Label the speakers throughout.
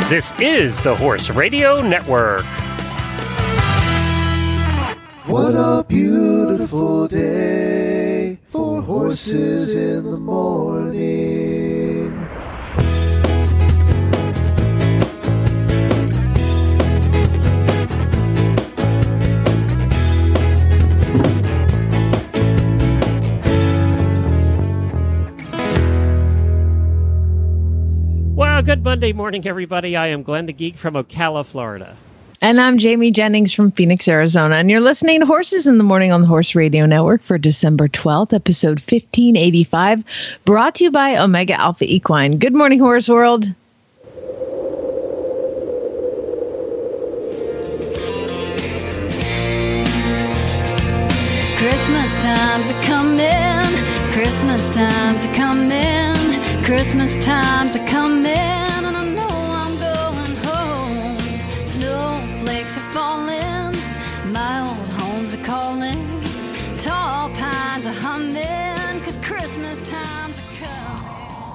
Speaker 1: This is the Horse Radio Network.
Speaker 2: What a beautiful day for horses in the morning.
Speaker 1: Well, good Monday morning, everybody. I am Glenn the Geek from Ocala, Florida.
Speaker 3: And I'm Jamie Jennings from Phoenix, Arizona. And you're listening to Horses in the Morning on the Horse Radio Network for December 12th, episode 1585, brought to you by Omega Alpha Equine. Good morning, Horse World.
Speaker 4: Christmas time's a coming, Christmas time's a coming, Christmas time's a coming, and I know I'm going home. Snowflakes are falling, my old home's a calling, tall pines are humming, 'cause Christmas time's a coming.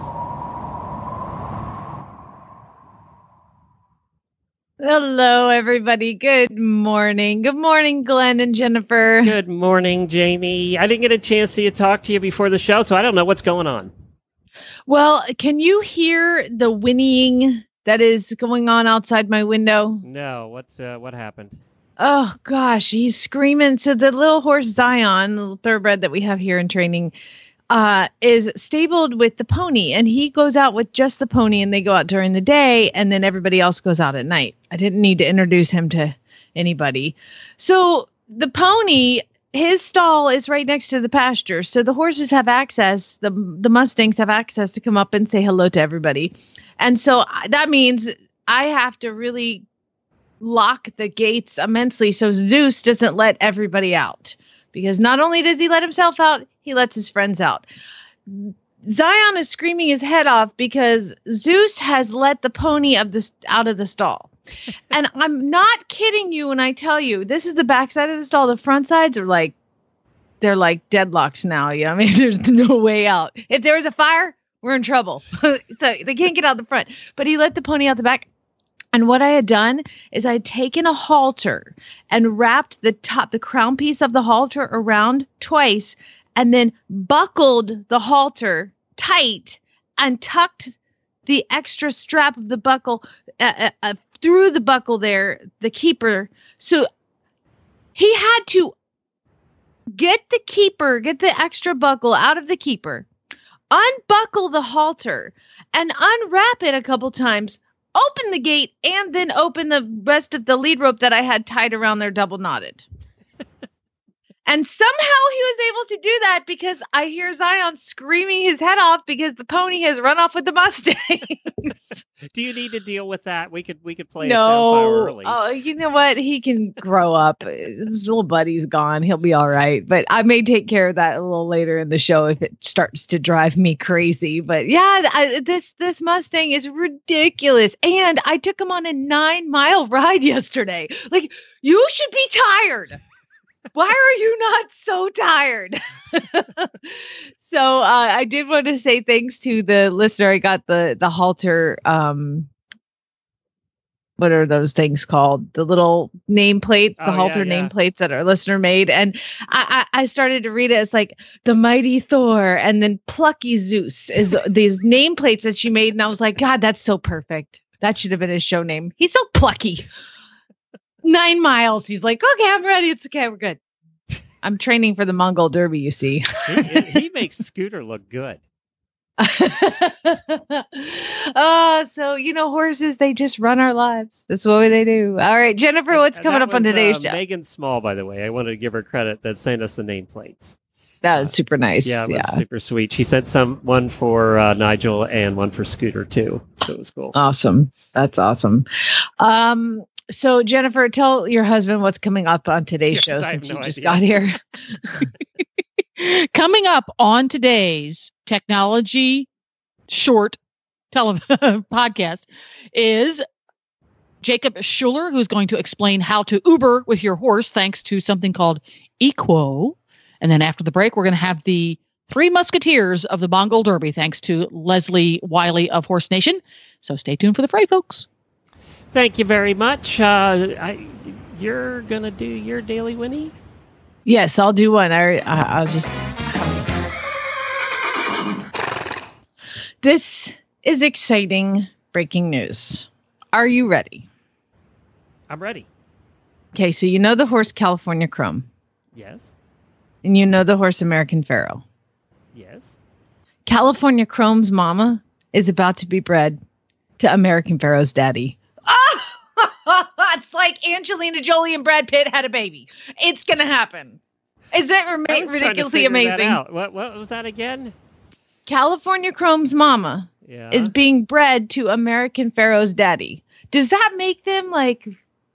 Speaker 3: Hello, everybody. Good morning. Good morning, Glenn and Jennifer.
Speaker 1: Good morning, Jamie. I didn't get a chance to talk to you before the show, so I don't know what's going on.
Speaker 3: Well, can you hear the whinnying that is going on outside my window?
Speaker 1: No, what happened?
Speaker 3: Oh, gosh, he's screaming. So the little horse Zion, the little thoroughbred that we have here in training, is stabled with the pony, and he goes out with just the pony, and they go out during the day, and then everybody else goes out at night. I didn't need to introduce him to anybody. So the pony, his stall is right next to the pasture. So the horses have access, the Mustangs have access to come up and say hello to everybody. And so that means I have to really lock the gates immensely so Zeus doesn't let everybody out. Because not only does he let himself out, he lets his friends out. Zion is screaming his head off because Zeus has let the pony out of the stall. And I'm not kidding you when I tell you, this is the backside of the stall. The front sides are like, they're like deadlocks now. Yeah, I mean, there's no way out. If there was a fire, we're in trouble. So they can't get out the front. But he let the pony out the back. And what I had done is I had taken a halter and wrapped the crown piece of the halter around twice and then buckled the halter tight and tucked the extra strap of the buckle through the buckle there, the keeper. So he had to get the extra buckle out of the keeper, unbuckle the halter, and unwrap it a couple times, open the gate, and then open the rest of the lead rope that I had tied around there double knotted. And somehow he was able to do that because I hear Zion screaming his head off because the pony has run off with the Mustangs.
Speaker 1: Do you need to deal with that? We could play a soundfire early.
Speaker 3: Oh, you know what? He can grow up. His little buddy's gone. He'll be all right. But I may take care of that a little later in the show if it starts to drive me crazy. But yeah, this Mustang is ridiculous. And I took him on a 9-mile ride yesterday. Like, you should be tired. Why are you not so tired? So I did want to say thanks to the listener. I got the halter. What are those things called? The little nameplate, the halter nameplates that our listener made. And I started to read it. It's like the mighty Thor and then plucky Zeus is these nameplates that she made. And I was like, God, that's so perfect. That should have been his show name. He's so plucky. 9 miles. He's like, okay, I'm ready. It's okay. We're good. I'm training for the Mongol Derby, you see.
Speaker 1: He makes Scooter look good.
Speaker 3: So, horses, they just run our lives. That's what they do. All right, Jennifer, what's coming up on today's show?
Speaker 1: Megan Small, by the way. I wanted to give her credit that sent us the nameplates.
Speaker 3: That was super nice.
Speaker 1: Yeah, it was super sweet. She sent one for Nigel and one for Scooter, too. So it was cool.
Speaker 3: Awesome. That's awesome. So, Jennifer, tell your husband what's coming up on today's show since you just got here.
Speaker 5: Coming up on today's technology short podcast is Jacob Schuler, who's going to explain how to Uber with your horse thanks to something called Equo. And then after the break, we're going to have the Three Musketeers of the Mongol Derby, thanks to Leslie Wiley of Horse Nation. So stay tuned for the fray, folks.
Speaker 1: Thank you very much. You're going to do your Daily Winnie?
Speaker 3: Yes, I'll do one. I'll just. This is exciting breaking news. Are you ready?
Speaker 1: I'm ready.
Speaker 3: Okay, so you know the horse California Chrome.
Speaker 1: Yes.
Speaker 3: And you know the horse American Pharoah.
Speaker 1: Yes.
Speaker 3: California Chrome's mama is about to be bred to American Pharoah's daddy. It's like Angelina Jolie and Brad Pitt had a baby. It's going to happen. Is that
Speaker 1: I was trying to
Speaker 3: ridiculously
Speaker 1: figure that
Speaker 3: amazing?
Speaker 1: out. What was that again?
Speaker 3: California Chrome's mama
Speaker 1: Yeah.
Speaker 3: is being bred to American Pharoah's daddy. Does that make them like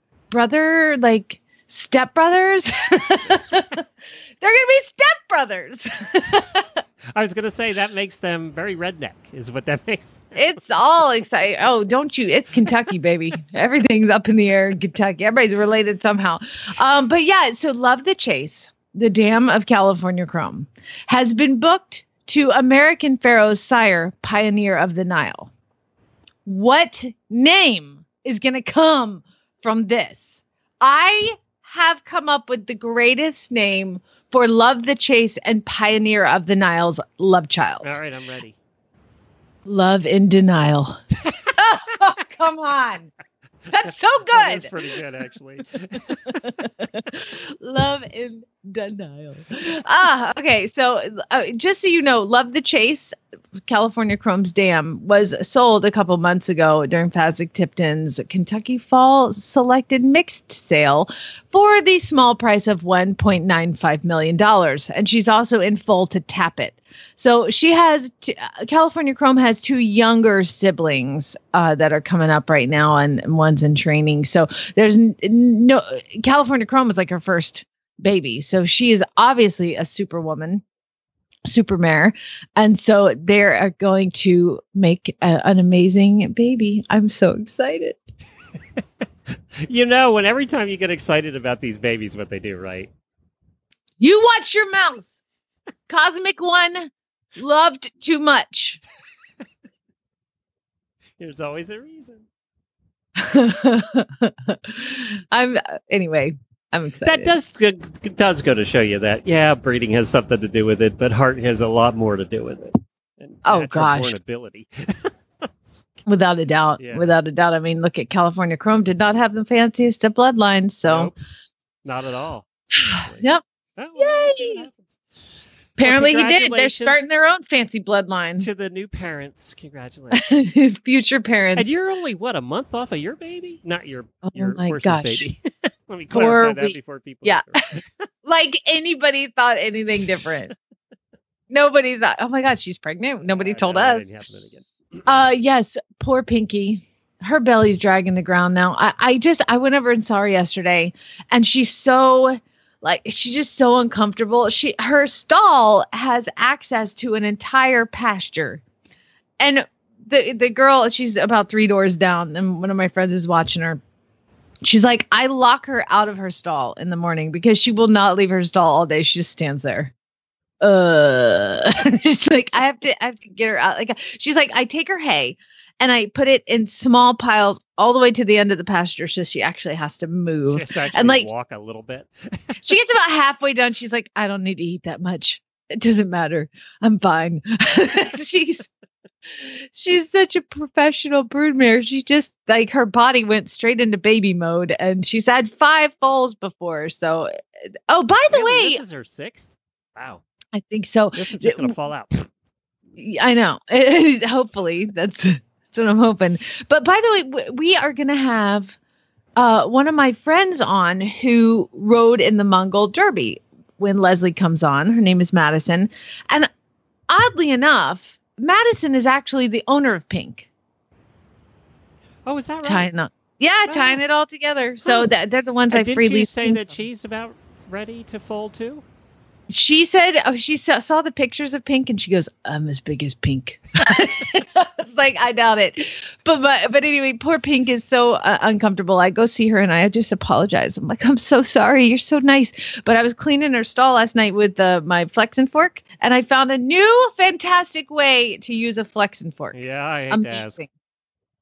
Speaker 3: stepbrothers? They're going to be stepbrothers.
Speaker 1: I was going to say that makes them very redneck, is what that makes.
Speaker 3: It's all exciting. Oh, don't you? It's Kentucky, baby. Everything's up in the air in Kentucky. Everybody's related somehow. But yeah, so Love the Chase, the dam of California Chrome, has been booked to American Pharoah's sire, Pioneer of the Nile. What name is going to come from this? I have come up with the greatest name for Love the Chase and Pioneer of the Nile's love child.
Speaker 1: All right, I'm ready.
Speaker 3: Love in Denial. Oh, come on. That's so
Speaker 1: That is
Speaker 3: good.
Speaker 1: pretty good, actually.
Speaker 3: Love in Denial. Okay. So just so you know, Love the Chase, California Chrome's dam, was sold a couple months ago during Fazek Tipton's Kentucky Fall Selected Mixed Sale for the small price of $1.95 million. And she's also in full to tap it. So she has, California Chrome has two younger siblings that are coming up right now, and one's in training. So there's no, California Chrome is like her first baby. So she is obviously a superwoman, supermare. And so they're going to make an amazing baby. I'm so excited.
Speaker 1: You know, when every time you get excited about these babies, what they do, right?
Speaker 3: You watch your mouth. Cosmic One loved too much.
Speaker 1: There's always a reason.
Speaker 3: I'm excited.
Speaker 1: That does go to show you that, yeah, breeding has something to do with it, but heart has a lot more to do with it. And
Speaker 3: Oh,
Speaker 1: natural
Speaker 3: gosh.
Speaker 1: born ability.
Speaker 3: Without a doubt.
Speaker 1: Yeah.
Speaker 3: Without a doubt. I mean, look at California Chrome did not have the fanciest of bloodlines. So
Speaker 1: Nope, not at all.
Speaker 3: Yep.
Speaker 1: Oh, well, we'll see what
Speaker 3: Yay!
Speaker 1: happens.
Speaker 3: Apparently he did. They're
Speaker 1: congratulations.
Speaker 3: starting their own fancy bloodline.
Speaker 1: To the new parents, congratulations.
Speaker 3: Future parents.
Speaker 1: And you're only, what, a month off of your baby? Not your
Speaker 3: my
Speaker 1: horse's
Speaker 3: gosh.
Speaker 1: baby. Let me
Speaker 3: Poor
Speaker 1: clarify that
Speaker 3: wee-
Speaker 1: before people.
Speaker 3: Yeah. Like anybody thought anything different. Nobody thought, oh my God, she's pregnant. Nobody told
Speaker 1: that
Speaker 3: us.
Speaker 1: didn't happen again.
Speaker 3: Yes, poor Pinky. Her belly's dragging the ground now. I went over and saw her yesterday, and she's just so uncomfortable. Her stall has access to an entire pasture. And the girl, she's about 3 doors down, and one of my friends is watching her. She's like, I lock her out of her stall in the morning because she will not leave her stall all day. She just stands there. She's like, I have to get her out. Like, she's like, I take her hay and I put it in small piles all the way to the end of the pasture, so she actually has to move.
Speaker 1: Just actually
Speaker 3: And like,
Speaker 1: walk a little bit.
Speaker 3: she gets about halfway done. She's like, I don't need to eat that much. It doesn't matter. I'm fine. She's such a professional broodmare. She just, like, her body went straight into baby mode, and she's had 5 foals before. So, oh, by the
Speaker 1: Really?
Speaker 3: way,
Speaker 1: This is her 6th? Wow.
Speaker 3: I think so.
Speaker 1: This is just going to fall out.
Speaker 3: I know. Hopefully, that's what I'm hoping. But by the way, we are going to have one of my friends on who rode in the Mongol Derby when Leslie comes on. Her name is Madison. And oddly enough, Madison is actually the owner of Pink.
Speaker 1: Oh, is that right?
Speaker 3: Tying it all together. So they're the ones I
Speaker 1: Didn't
Speaker 3: freely
Speaker 1: you say
Speaker 3: sing
Speaker 1: that
Speaker 3: from.
Speaker 1: she's about ready to foal too?
Speaker 3: She said, she saw the pictures of Pink and she goes, I'm as big as Pink. It's like, I doubt it. But anyway, poor Pink is so uncomfortable. I go see her and I just apologize. I'm like, I'm so sorry. You're so nice. But I was cleaning her stall last night with my Flex and Fork, and I found a new fantastic way to use a Flex and Fork.
Speaker 1: Yeah, I hate to ask.
Speaker 3: Amazing.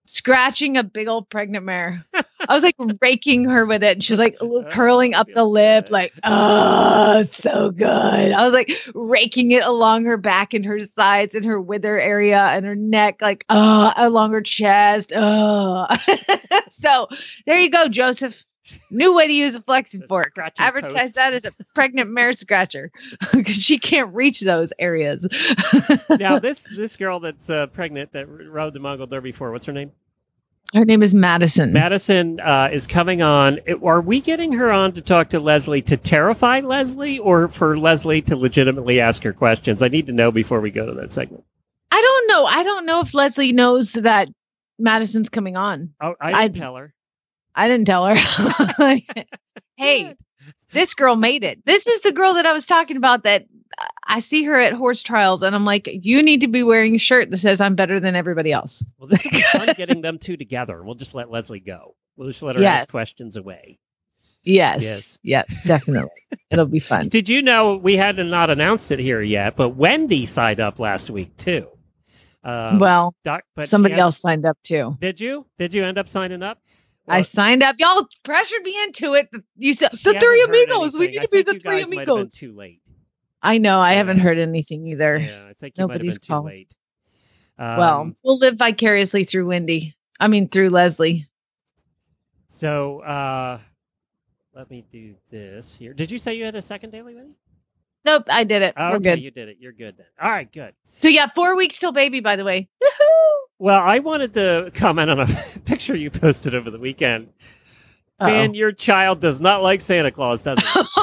Speaker 3: scratching a big old pregnant mare. I was like raking her with it. And she was like curling up the lip, like, oh, so good. I was like raking it along her back and her sides and her wither area and her neck, like, along her chest. So there you go, Joseph. New way to use a flexing fork. Advertise
Speaker 1: post.
Speaker 3: that as a pregnant mare scratcher because she can't reach those areas.
Speaker 1: Now, this girl that's pregnant that rode the Mongol Derby for, what's her name?
Speaker 3: Her name is Madison.
Speaker 1: Madison is coming on. Are we getting her on to talk to Leslie to terrify Leslie or for Leslie to legitimately ask her questions? I need to know before we go to that segment.
Speaker 3: I don't know. I don't know if Leslie knows that Madison's coming on.
Speaker 1: Oh, I didn't tell her.
Speaker 3: I didn't tell her. Hey, this girl made it. This is the girl that I was talking about that I see her at horse trials and I'm like, you need to be wearing a shirt that says I'm better than everybody else.
Speaker 1: Well, this will be fun getting them two together. We'll just let Leslie go. We'll just let her ask questions away.
Speaker 3: Yes, definitely. It'll be fun.
Speaker 1: Did you know we hadn't not announced it here yet, but Wendy signed up last week too.
Speaker 3: But somebody else signed up too.
Speaker 1: Did you? Did you end up signing up?
Speaker 3: I signed up. Y'all pressured me into it. You said the Three Amigos. We need to be the Three Amigos. Might have been
Speaker 1: too late.
Speaker 3: I know. I haven't heard anything either.
Speaker 1: Yeah, I think nobody's too late.
Speaker 3: Well, we'll live vicariously through Wendy. I mean, through Leslie.
Speaker 1: So let me do this here. Did you say you had a second daily, Wendy?
Speaker 3: Nope, I did it.
Speaker 1: Oh,
Speaker 3: We're good.
Speaker 1: You did it. You're good then. All right, good.
Speaker 3: So yeah, 4 weeks till baby, by the way.
Speaker 1: Well, I wanted to comment on a picture you posted over the weekend. Man, your child does not like Santa Claus, does he?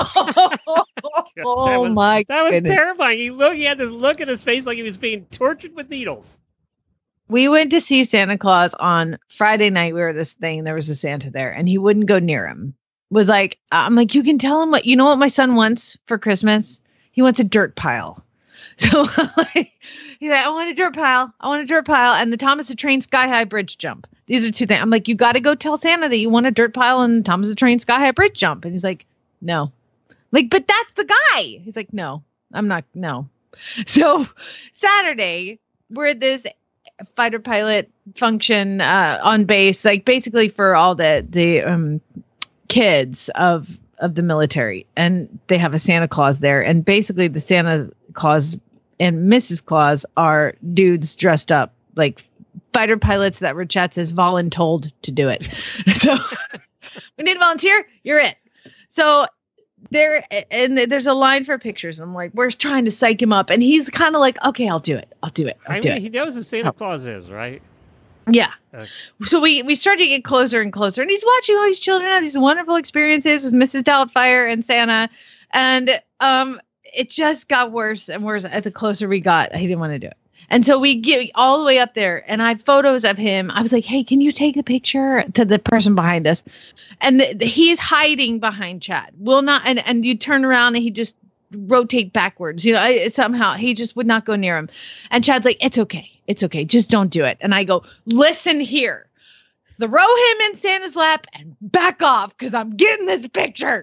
Speaker 1: That was terrifying. He had this look in his face like he was being tortured with needles.
Speaker 3: We went to see Santa Claus on Friday night. We were at this thing. There was a Santa there, and he wouldn't go near him. Was like, I'm like, you can tell him what you know what my son wants for Christmas. He wants a dirt pile. So he's like, I want a dirt pile. I want a dirt pile, and the Thomas the Train Sky High Bridge jump. These are two things. I'm like, you got to go tell Santa that you want a dirt pile and Thomas the Train Sky High Bridge jump. And he's like, no. I'm like, but that's the guy. He's like, no, I'm not. No. So Saturday, we're at this fighter pilot function on base, like basically for all the kids of the military, and they have a Santa Claus there, and basically the Santa Claus and Mrs. Claus are dudes dressed up like fighter pilots that were chat says voluntold to do it. So we need a volunteer. You're it. So there's a line for pictures. I'm like, we're trying to psych him up, and he's kind of like, okay, I'll do it.
Speaker 1: He knows who Santa Claus is, right?
Speaker 3: Yeah. So we started to get closer and closer, and he's watching all these children have these wonderful experiences with Mrs. Doubtfire and Santa, and it just got worse and worse as the closer we got. He didn't want to do it. And so we get all the way up there, and I have photos of him. I was like, hey, can you take a picture to the person behind us? And he's hiding behind Chad. Will not, and you turn around and he just rotate backwards. You know, somehow he just would not go near him. And Chad's like, it's okay. It's okay. Just don't do it. And I go, listen here. Throw him in Santa's lap and back off because I'm getting this picture.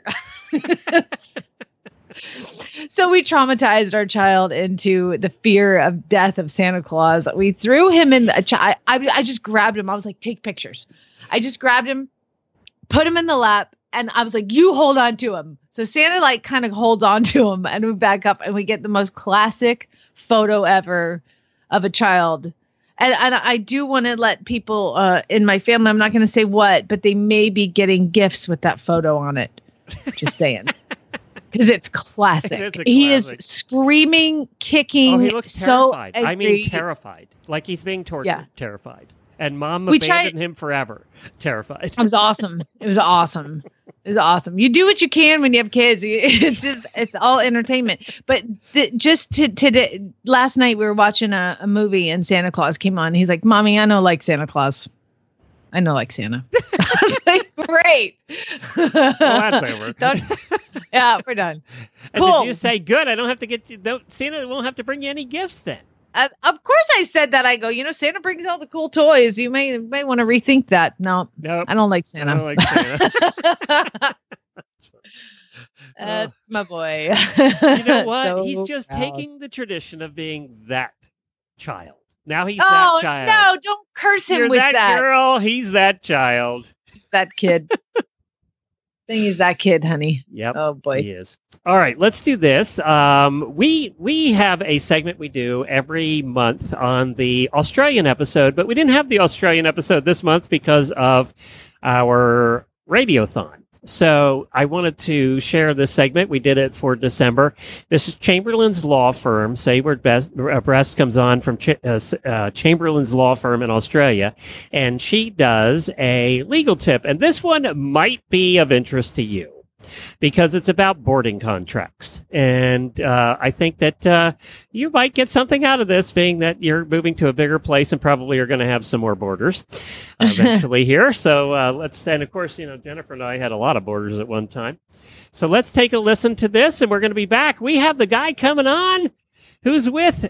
Speaker 3: So we traumatized our child into the fear of death of Santa Claus. We threw him in I just grabbed him. I was like, take pictures. I just grabbed him, put him in the lap, and I was like, you hold on to him. So Santa like kind of holds on to him, and we back up, and we get the most classic photo ever of a child. And I do want to let people in my family, I'm not going to say what, but they may be getting gifts with that photo on it. Just saying. Because it's classic. He is screaming, kicking.
Speaker 1: Oh, he looks terrified. I mean, terrified. Like he's being tortured. Yeah. Terrified. And Mom abandoned him forever. Terrified.
Speaker 3: It was awesome. It was awesome. You do what you can when you have kids. It's all entertainment. But last night we were watching a movie and Santa Claus came on. He's like, Mommy, I know like Santa Claus. I know like Santa. Like, great.
Speaker 1: Well, that's over.
Speaker 3: Yeah, we're done.
Speaker 1: And cool. Did you say, good, I don't have to get you, Santa won't have to bring you any gifts then?
Speaker 3: Of course I said that. I go, Santa brings all the cool toys. You may want to rethink that. No, nope. I don't like Santa.
Speaker 1: I don't like Santa.
Speaker 3: That's my boy.
Speaker 1: You know what? He's just taking the tradition of being that child. Now he's that child.
Speaker 3: No, don't curse him
Speaker 1: You're
Speaker 3: with
Speaker 1: that girl. He's that child.
Speaker 3: He's that kid. Thing is that kid, honey.
Speaker 1: Yep.
Speaker 3: Oh boy.
Speaker 1: He is. All right, let's do this. We have a segment we do every month on the Australian episode, but we didn't have the Australian episode this month because of our radiothon. So I wanted to share this segment. We did it for December. This is Chamberlain's Law Firm. Sayward Breast comes on from Chamberlain's Law Firm in Australia, and she does a legal tip. And this one might be of interest to you because it's about boarding contracts. And I think that you might get something out of this, being that you're moving to a bigger place and probably are going to have some more boarders eventually here. So and of course, Jennifer and I had a lot of boarders at one time. So let's take a listen to this, and we're going to be back. We have the guy coming on who's with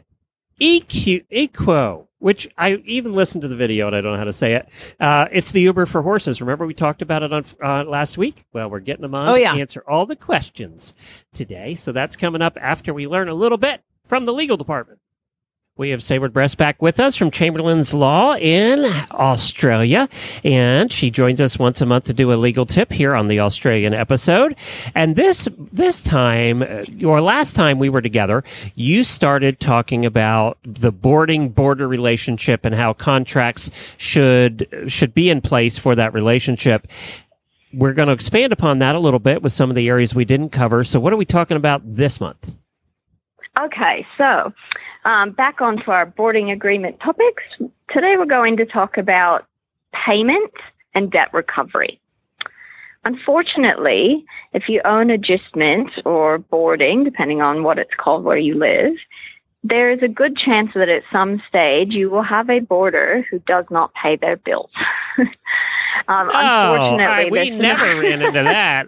Speaker 1: Equo, which I even listened to the video and I don't know how to say it. It's the Uber for horses. Remember we talked about it on last week? Well, we're getting them on to answer all the questions today. So that's coming up after we learn a little bit from the legal department. We have Sayward Breast back with us from Chamberlain's Law in Australia, and she joins us once a month to do a legal tip here on the Australian episode. And this time, or last time we were together, you started talking about the boarding-border relationship and how contracts should be in place for that relationship. We're going to expand upon that a little bit with some of the areas we didn't cover. So what are we talking about this month?
Speaker 6: Okay, so back onto our boarding agreement topics. Today we're going to talk about payment and debt recovery. Unfortunately, if you own adjustment or boarding, depending on what it's called where you live, there is a good chance that at some stage you will have a boarder who does not pay their bills. Unfortunately,
Speaker 1: we never ran into that.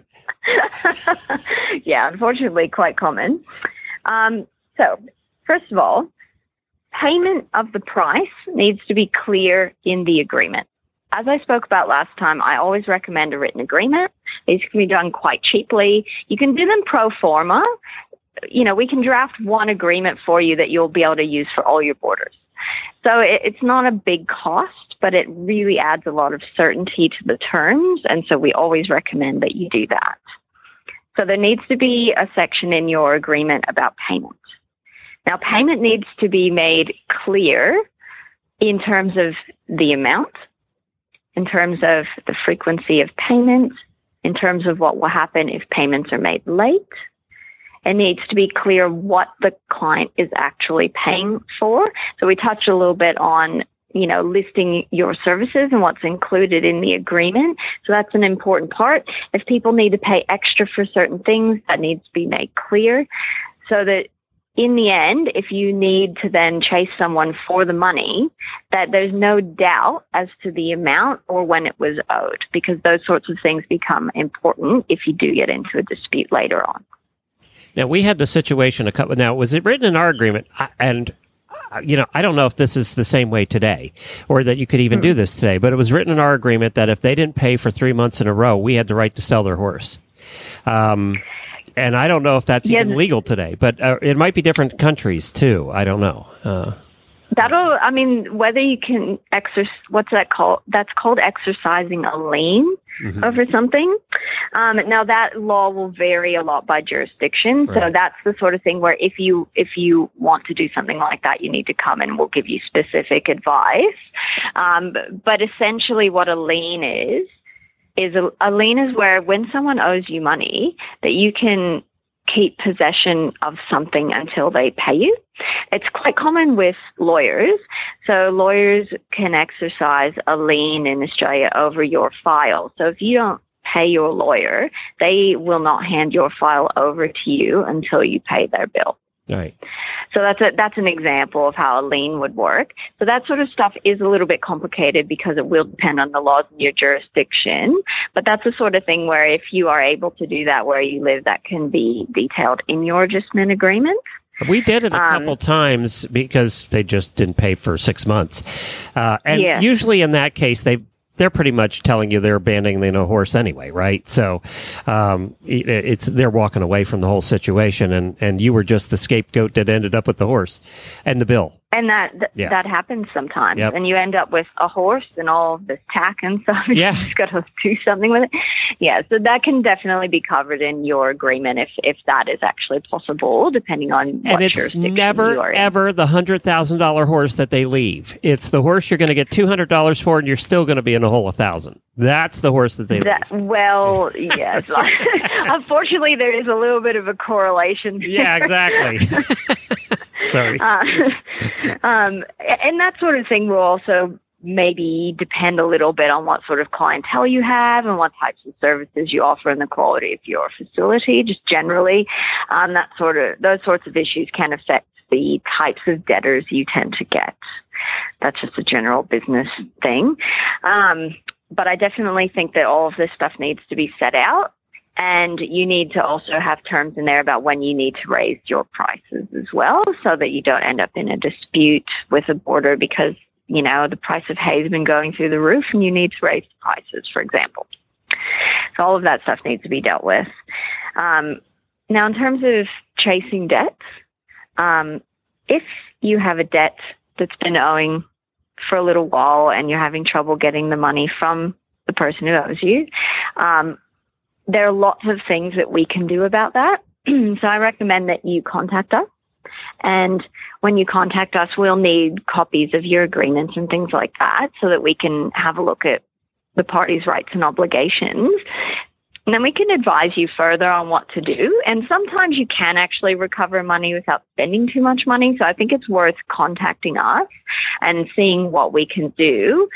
Speaker 6: Yeah, unfortunately, quite common. So, first of all, payment of the price needs to be clear in the agreement. As I spoke about last time, I always recommend a written agreement. These can be done quite cheaply. You can do them pro forma. We can draft one agreement for you that you'll be able to use for all your boarders. So it's not a big cost, but it really adds a lot of certainty to the terms. And so we always recommend that you do that. So there needs to be a section in your agreement about payment. Now, payment needs to be made clear in terms of the amount, in terms of the frequency of payment, in terms of what will happen if payments are made late. It needs to be clear what the client is actually paying for. So we touched a little bit on, listing your services and what's included in the agreement. So that's an important part. If people need to pay extra for certain things, that needs to be made clear so that in the end, if you need to then chase someone for the money, that there's no doubt as to the amount or when it was owed, because those sorts of things become important if you do get into a dispute later on.
Speaker 1: Now, we had the situation now, was it written in our agreement? And, I don't know if this is the same way today or that you could even do this today, but it was written in our agreement that if they didn't pay for 3 months in a row, we had the right to sell their horse. And I don't know if that's even legal today, but it might be different countries too. I don't know.
Speaker 6: Whether you can what's that called? That's called exercising a lien over something. Now that law will vary a lot by jurisdiction. Right. So that's the sort of thing where if you want to do something like that, you need to come and we'll give you specific advice. But essentially what a lien is a lien is where when someone owes you money that you can keep possession of something until they pay you. It's quite common with lawyers. So lawyers can exercise a lien in Australia over your file. So if you don't pay your lawyer, they will not hand your file over to you until you pay their bill.
Speaker 1: Right.
Speaker 6: So that's an example of how a lien would work. So that sort of stuff is a little bit complicated because it will depend on the laws in your jurisdiction. But that's the sort of thing where if you are able to do that where you live, that can be detailed in your adjustment agreement.
Speaker 1: We did it a couple times because they just didn't pay for 6 months. Usually in that case, they're pretty much telling you they're abandoning the horse anyway, right? So they're walking away from the whole situation, and you were just the scapegoat that ended up with the horse and the bill.
Speaker 6: And that happens sometimes.
Speaker 1: Yep.
Speaker 6: And you end up with a horse and all this tack and stuff.
Speaker 1: Yeah.
Speaker 6: You just got to do something with it. Yeah, so that can definitely be covered in your agreement if that is actually possible, depending on what
Speaker 1: and it's
Speaker 6: jurisdiction
Speaker 1: never,
Speaker 6: you are in.
Speaker 1: ever the $100,000 horse that they leave. It's the horse you're going to get $200 for, and you're still going to be in a hole of $1,000. That's the horse that they leave.
Speaker 6: Well, yes. Unfortunately, there is a little bit of a correlation.
Speaker 1: Yeah, exactly. Sorry.
Speaker 6: And that sort of thing will also maybe depend a little bit on what sort of clientele you have and what types of services you offer and the quality of your facility. Just generally, those sorts of issues can affect the types of debtors you tend to get. That's just a general business thing. But I definitely think that all of this stuff needs to be set out. And you need to also have terms in there about when you need to raise your prices as well, so that you don't end up in a dispute with a boarder because, the price of hay has been going through the roof and you need to raise the prices, for example. So all of that stuff needs to be dealt with. Now, in terms of chasing debts, if you have a debt that's been owing for a little while and you're having trouble getting the money from the person who owes you, there are lots of things that we can do about that. So I recommend that you contact us. And when you contact us, we'll need copies of your agreements and things like that so that we can have a look at the parties' rights and obligations. And then we can advise you further on what to do. And sometimes you can actually recover money without spending too much money. So I think it's worth contacting us and seeing what we can do.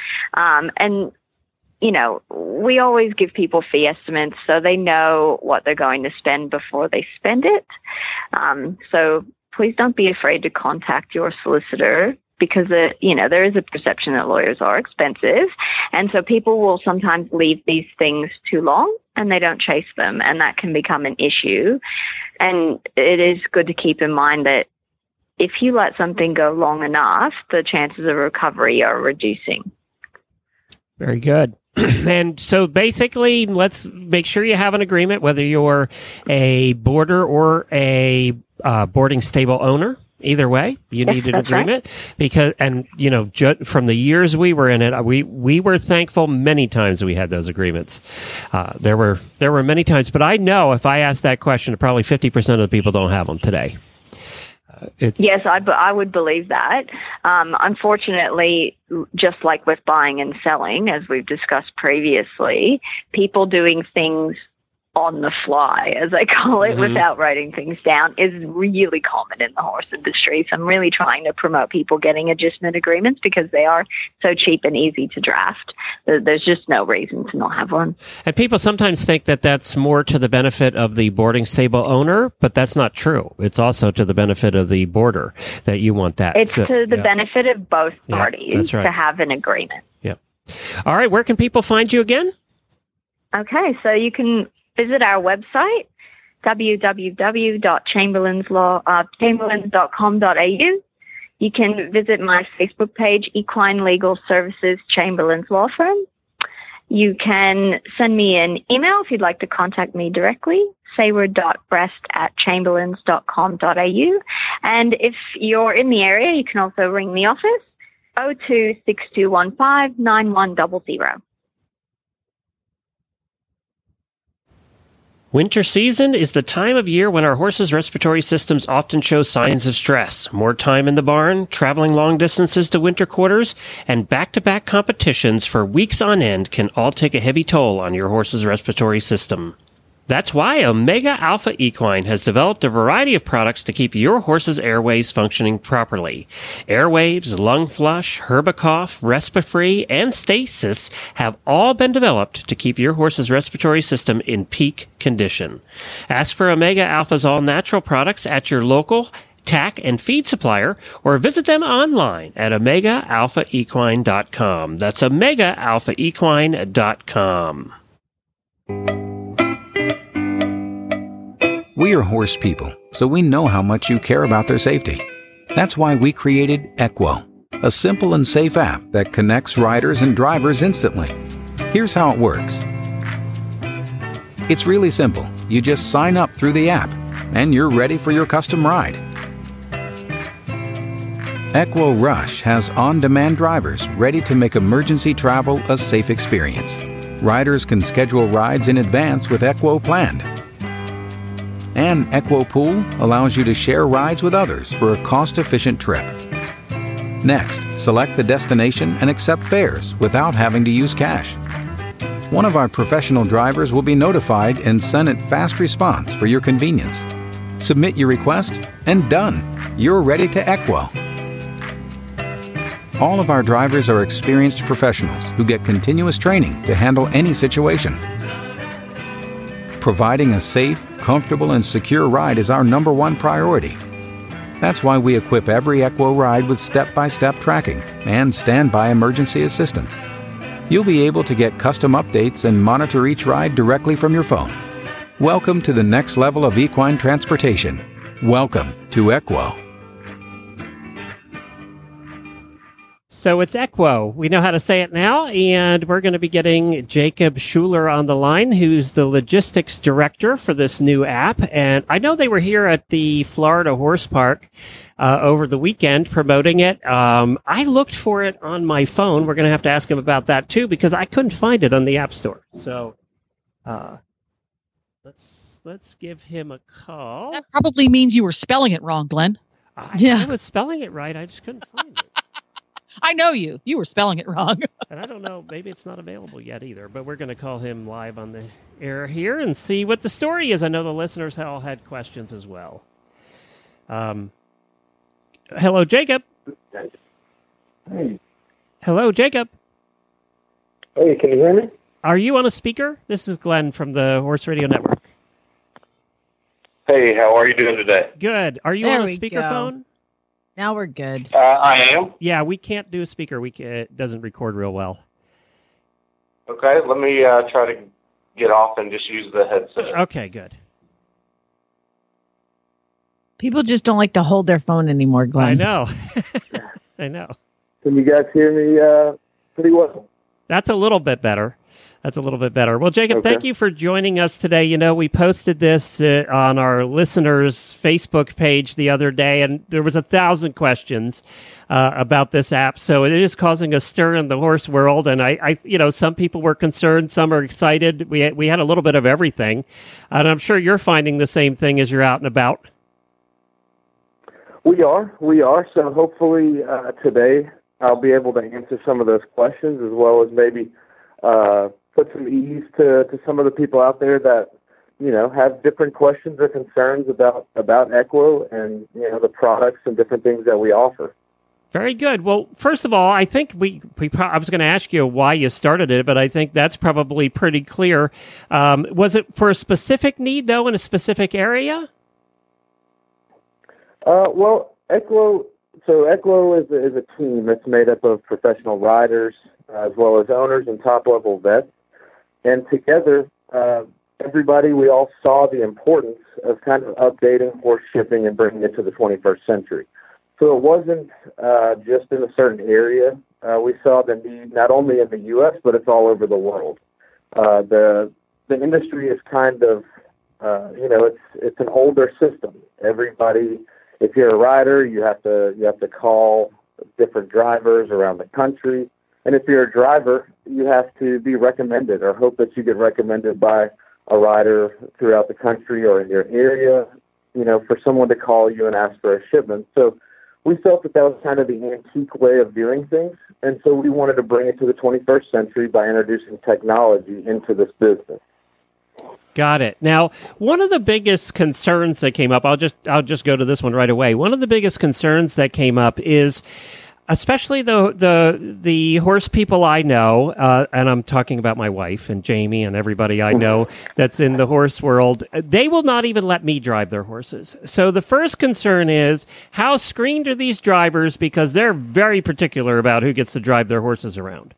Speaker 6: We always give people fee estimates so they know what they're going to spend before they spend it. So please don't be afraid to contact your solicitor because, there is a perception that lawyers are expensive. And so people will sometimes leave these things too long and they don't chase them. And that can become an issue. And it is good to keep in mind that if you let something go long enough, the chances of recovery are reducing.
Speaker 1: Very good. And so basically, let's make sure you have an agreement, whether you're a boarder or a boarding stable owner. Either way, you need an agreement because, from the years we were in it, we were thankful many times we had those agreements. There were many times, but I know if I asked that question, probably 50% of the people don't have them today.
Speaker 6: Yes, I would believe that. Unfortunately, just like with buying and selling, as we've discussed previously, people doing things on the fly, as I call it, without writing things down is really common in the horse industry. So I'm really trying to promote people getting adjustment agreements because they are so cheap and easy to draft. There's just no reason to not have one.
Speaker 1: And people sometimes think that that's more to the benefit of the boarding stable owner, but that's not true. It's also to the benefit of the boarder that you want that.
Speaker 6: It's to the benefit of both parties to have an agreement.
Speaker 1: Yeah. All right. Where can people find you again?
Speaker 6: Okay. So you can visit our website, www.chamberlains.com.au. You can visit my Facebook page, Equine Legal Services Chamberlains Law Firm. You can send me an email if you'd like to contact me directly, sayward.breast@chamberlains.com.au. And if you're in the area, you can also ring the office, 02-6215-9100.
Speaker 1: Winter season is the time of year when our horses' respiratory systems often show signs of stress. More time in the barn, traveling long distances to winter quarters, and back-to-back competitions for weeks on end can all take a heavy toll on your horse's respiratory system. That's why Omega Alpha Equine has developed a variety of products to keep your horse's airways functioning properly. Airwaves, Lung Flush, Herbicough, Respifree, and Stasis have all been developed to keep your horse's respiratory system in peak condition. Ask for Omega Alpha's all-natural products at your local tack and feed supplier or visit them online at OmegaAlphaEquine.com. That's OmegaAlphaEquine.com.
Speaker 7: We are horse people, so we know how much you care about their safety. That's why we created Equo, a simple and safe app that connects riders and drivers instantly. Here's how it works. It's really simple. You just sign up through the app, and you're ready for your custom ride. Equo Rush has on-demand drivers ready to make emergency travel a safe experience. Riders can schedule rides in advance with Equo Planned. And Equo Pool allows you to share rides with others for a cost-efficient trip. Next, select the destination and accept fares without having to use cash. One of our professional drivers will be notified and send a fast response for your convenience. Submit your request, and done. You're ready to Equo. All of our drivers are experienced professionals who get continuous training to handle any situation. Providing a safe, comfortable, and secure ride is our #1 priority. That's why we equip every Equo ride with step-by-step tracking and standby emergency assistance. You'll be able to get custom updates and monitor each ride directly from your phone. Welcome to the next level of equine transportation. Welcome to Equo.
Speaker 1: So it's Equo. We know how to say it now, and we're going to be getting Jacob Schuler on the line, who's the logistics director for this new app. And I know they were here at the Florida Horse Park over the weekend promoting it. I looked for it on my phone. We're going to have to ask him about that too, because I couldn't find it on the App Store. So let's give him a call.
Speaker 5: That probably means you were spelling it wrong, Glenn.
Speaker 1: I was spelling it right. I just couldn't find it.
Speaker 5: I know you. You were spelling it wrong.
Speaker 1: And I don't know, maybe it's not available yet either, but we're going to call him live on the air here and see what the story is. I know the listeners all had questions as well. Hello, Jacob.
Speaker 8: Hey.
Speaker 1: Hello, Jacob.
Speaker 8: Hey, can you hear me?
Speaker 1: Are you on a speaker? This is Glenn from the Horse Radio Network.
Speaker 8: Hey, how are you doing today?
Speaker 1: Good. Are you
Speaker 3: There
Speaker 1: on a
Speaker 3: we
Speaker 1: speakerphone?
Speaker 3: Now we're good.
Speaker 8: I am.
Speaker 1: Yeah, we can't do a speaker. It doesn't record real well.
Speaker 8: Okay, let me try to get off and just use the headset.
Speaker 1: Okay, good.
Speaker 3: People just don't like to hold their phone anymore, Glenn.
Speaker 1: I know. I know.
Speaker 8: Can you guys hear me pretty well?
Speaker 1: That's a little bit better. Well, Jacob,
Speaker 8: Okay.
Speaker 1: Thank you for joining us today. You know, we posted this on our listeners' Facebook page the other day, and there was 1,000 questions about this app. So it is causing a stir in the horse world, and I some people were concerned, some are excited. We had a little bit of everything, and I'm sure you're finding the same thing as you're out and about.
Speaker 8: We are. So hopefully today I'll be able to answer some of those questions, as well as maybe put some ease to some of the people out there that, have different questions or concerns about Equo and, the products and different things that we offer.
Speaker 1: Very good. Well, first of all, I think I was going to ask you why you started it, but I think that's probably pretty clear. Was it for a specific need, though, in a specific area?
Speaker 8: Well, Equo is a team that's made up of professional riders, as well as owners and top-level vets. And together, we all saw the importance of kind of updating horse shipping and bringing it to the 21st century. So it wasn't just in a certain area. We saw the need not only in the U.S., but it's all over the world. The industry is kind of, it's an older system. Everybody, if you're a rider, you have to call different drivers around the country. And if you're a driver, you have to be recommended or hope that you get recommended by a rider throughout the country or in your area, for someone to call you and ask for a shipment. So we felt that was kind of the antique way of doing things. And so we wanted to bring it to the 21st century by introducing technology into this business.
Speaker 1: Got it. Now, one of the biggest concerns that came up, I'll just go to this one right away. One of the biggest concerns that came up is, especially the horse people I know, and I'm talking about my wife and Jamie and everybody I know that's in the horse world, they will not even let me drive their horses. So the first concern is, how screened are these drivers? Because they're very particular about who gets to drive their horses around.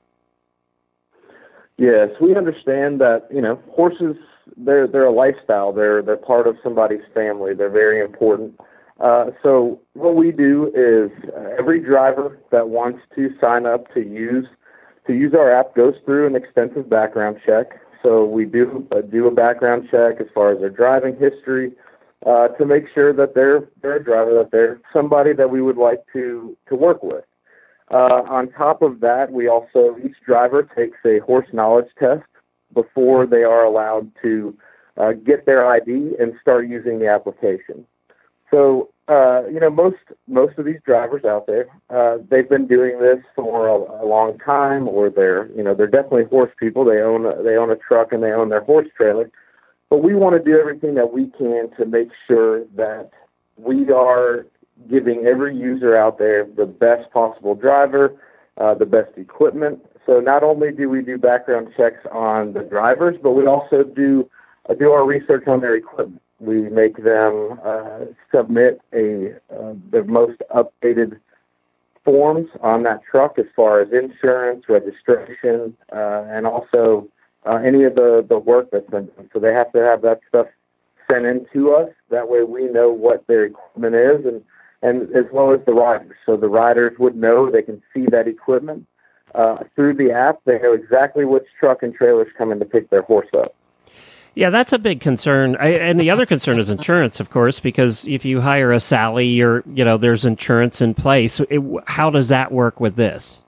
Speaker 8: Yes, we understand that, horses, they're a lifestyle. They're part of somebody's family. They're very important. So what we do is every driver that wants to sign up to use our app goes through an extensive background check. So we do a background check as far as their driving history, to make sure that they're a driver, that they're somebody that we would like to work with. On top of that, each driver takes a horse knowledge test before they are allowed to get their ID and start using the application. So, most of these drivers out there, they've been doing this for a long time, or they're definitely horse people. They own a truck and they own their horse trailer. But we want to do everything that we can to make sure that we are giving every user out there the best possible driver, the best equipment. So not only do we do background checks on the drivers, but we also do our research on their equipment. We make them submit the most updated forms on that truck as far as insurance, registration, and also any of the work that's been done. So they have to have that stuff sent in to us. That way we know what their equipment is, and as well as the riders. So the riders would know, they can see that equipment. Through the app, they know exactly which truck and trailer's coming to pick their horse up.
Speaker 1: Yeah, that's a big concern. And the other concern is insurance, of course, because if you hire a Sally or, there's insurance in place, how does that work with this?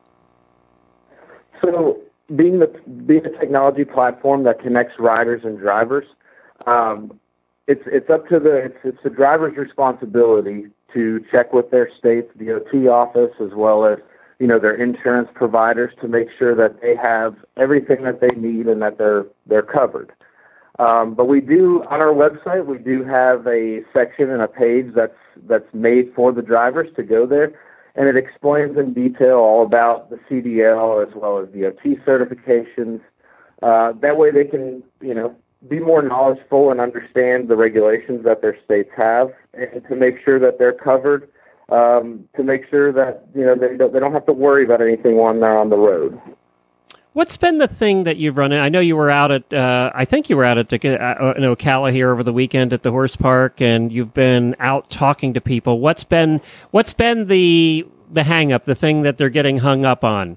Speaker 8: So being a technology platform that connects riders and drivers, it's up to the driver's responsibility to check with their state's DOT office as well as, their insurance providers to make sure that they have everything that they need and that they're covered. But we do, on our website, we do have a section and a page that's made for the drivers to go there, and it explains in detail all about the CDL as well as DOT certifications. That way they can, be more knowledgeable and understand the regulations that their states have, and to make sure that they're covered, to make sure that, they don't have to worry about anything when they're on the road.
Speaker 1: What's been the thing that you've run in? I know you were out at, I think you were out at in Ocala here over the weekend at the horse park, and you've been out talking to people. What's been the hang up, the thing that they're getting hung up on?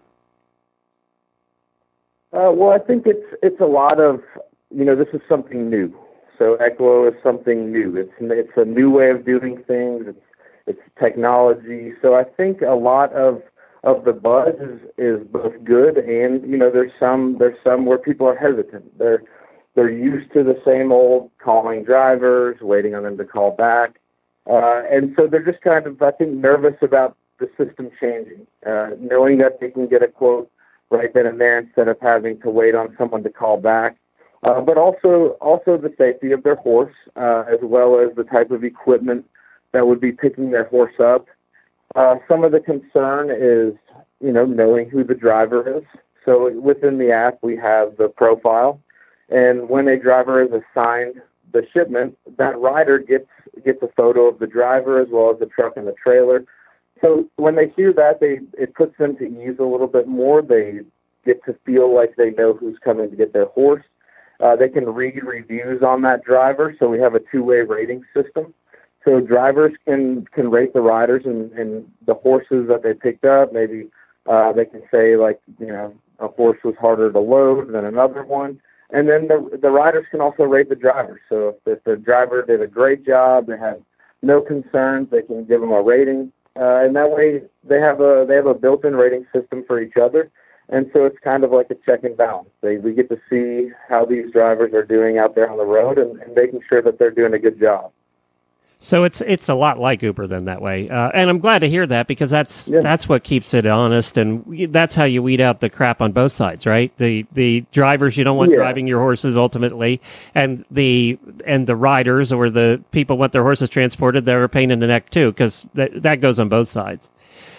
Speaker 8: Well, I think it's a lot of, this is something new. So Equo is something new. It's a new way of doing things. It's technology. So I think a lot of the buzz is both good, and there's some where people are hesitant. They're used to the same old calling drivers, waiting on them to call back, and so they're just kind of, I think, nervous about the system changing, knowing that they can get a quote right then and there instead of having to wait on someone to call back. But also the safety of their horse, as well as the type of equipment that would be picking their horse up. Some of the concern is, knowing who the driver is. So within the app, we have the profile, and when a driver is assigned the shipment, that rider gets a photo of the driver as well as the truck and the trailer. So when they hear that, it puts them to ease a little bit more. They get to feel like they know who's coming to get their horse. They can read reviews on that driver. So we have a two-way rating system. So drivers can rate the riders and the horses that they picked up. Maybe they can say, like, a horse was harder to load than another one. And then the riders can also rate the driver. So if the driver did a great job, they had no concerns, they can give them a rating. And that way they have a built-in rating system for each other. And so it's kind of like a check and balance. We get to see how these drivers are doing out there on the road and making sure that they're doing a good job.
Speaker 1: So it's a lot like Uber then that way, and I'm glad to hear that, because that's what keeps it honest, and that's how you weed out the crap on both sides, right? The drivers you don't want driving your horses ultimately, and the riders or the people want their horses transported, they're a pain in the neck too, because that goes on both sides.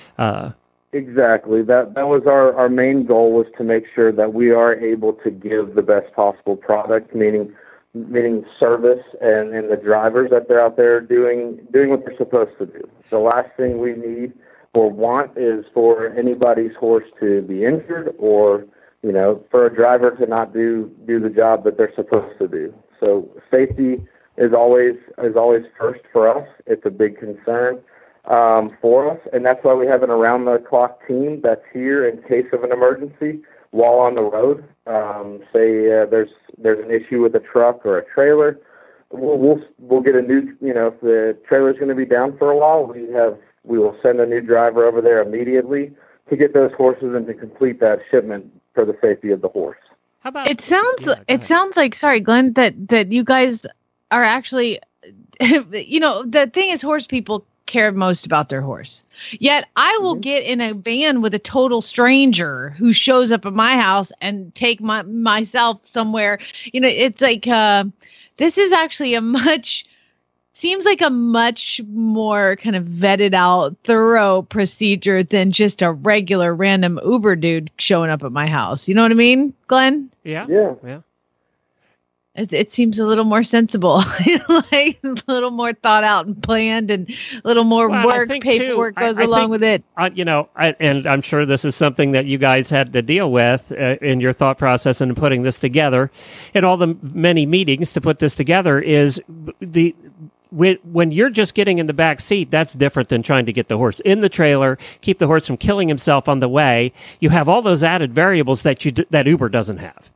Speaker 8: Exactly. That was our main goal, was to make sure that we are able to give the best possible product, meaning service and the drivers that they're out there doing what they're supposed to do. The last thing we need or want is for anybody's horse to be injured, or for a driver to not do the job that they're supposed to do. So safety is always first for us. It's a big concern for us, and that's why we have an around-the-clock team that's here in case of an emergency while on the road. Say there's an issue with a truck or a trailer, we'll get a new, if the trailer's going to be down for a while, we will send a new driver over there immediately to get those horses and to complete that shipment for the safety of the horse.
Speaker 1: How about
Speaker 3: It sounds
Speaker 1: Yeah, go ahead.
Speaker 3: sounds like, sorry, Glenn, that you guys are actually the thing is, horse people care most about their horse. Yet I will get in a van with a total stranger who shows up at my house and take myself somewhere. It's like this is actually seems like a much more kind of vetted out, thorough procedure than just a regular random Uber dude showing up at my house. You know what I mean, Glenn?
Speaker 1: Yeah.
Speaker 8: Yeah.
Speaker 3: It seems a little more sensible, like a little more thought out and planned, and a little more
Speaker 1: Well, I
Speaker 3: work,
Speaker 1: think,
Speaker 3: paperwork
Speaker 1: too,
Speaker 3: goes
Speaker 1: I
Speaker 3: along
Speaker 1: think,
Speaker 3: with it.
Speaker 1: And I'm sure this is something that you guys had to deal with in your thought process in putting this together, and all the many meetings to put this together. Is when you're just getting in the back seat, that's different than trying to get the horse in the trailer, keep the horse from killing himself on the way. You have all those added variables that Uber doesn't have.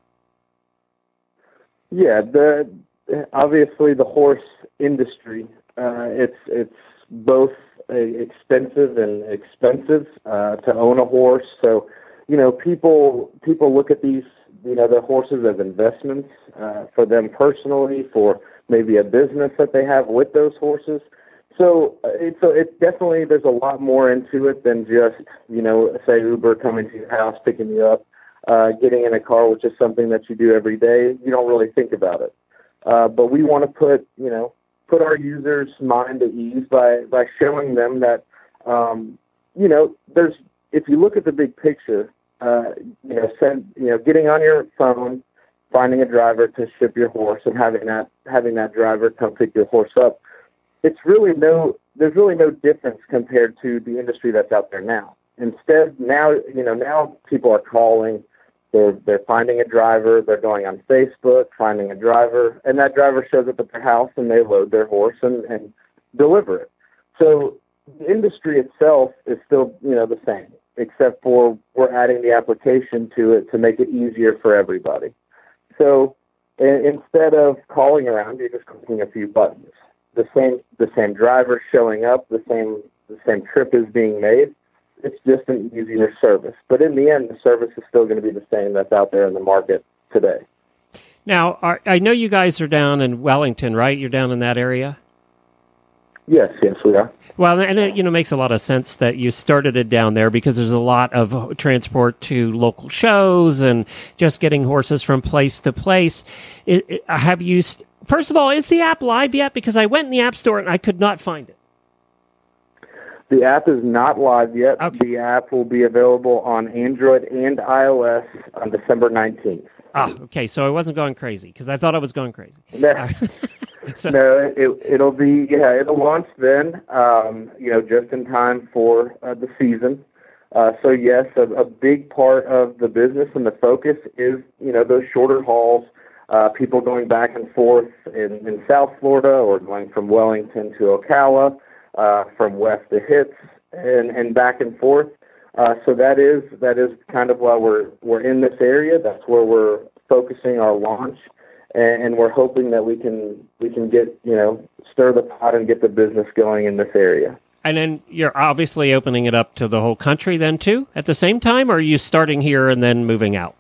Speaker 8: Yeah, obviously the horse industry, it's both expensive and expensive to own a horse. So, people look at these, their horses as investments for them personally, for maybe a business that they have with those horses. So it's definitely, there's a lot more into it than just, say Uber coming to your house, picking you up. Getting in a car, which is something that you do every day, you don't really think about it. But we want to put our users' mind at ease by showing them that, if you look at the big picture, getting on your phone, finding a driver to ship your horse, and having that driver come pick your horse up, there's really no difference compared to the industry that's out there now. Instead, now people are calling. They're finding a driver. They're going on Facebook, finding a driver, and that driver shows up at their house, and they load their horse and deliver it. So the industry itself is still, the same, except for we're adding the application to it to make it easier for everybody. So instead of calling around, you're just clicking a few buttons. The same driver showing up, the same trip is being made. It's just an easier service. But in the end, the service is still going to be the same that's out there in the market today.
Speaker 1: Now, I know you guys are down in Wellington, right? You're down in that area?
Speaker 8: Yes, we are.
Speaker 1: Well, and it makes a lot of sense that you started it down there because there's a lot of transport to local shows and just getting horses from place to place. First of all, is the app live yet? Because I went in the App Store and I could not find it.
Speaker 8: The app is not live yet.
Speaker 1: Okay.
Speaker 8: The app will be available on Android and iOS on December 19th.
Speaker 1: Okay. So I wasn't going crazy because I thought I was going crazy.
Speaker 8: No, it'll launch then, just in time for the season. So yes, a big part of the business and the focus is, those shorter hauls, people going back and forth in South Florida or going from Wellington to Ocala. From west to Hits and back and forth. So that is kind of why we're in this area. That's where we're focusing our launch, and we're hoping that we can get stir the pot and get the business going in this area.
Speaker 1: And then you're obviously opening it up to the whole country then too at the same time, or are you starting here and then moving out?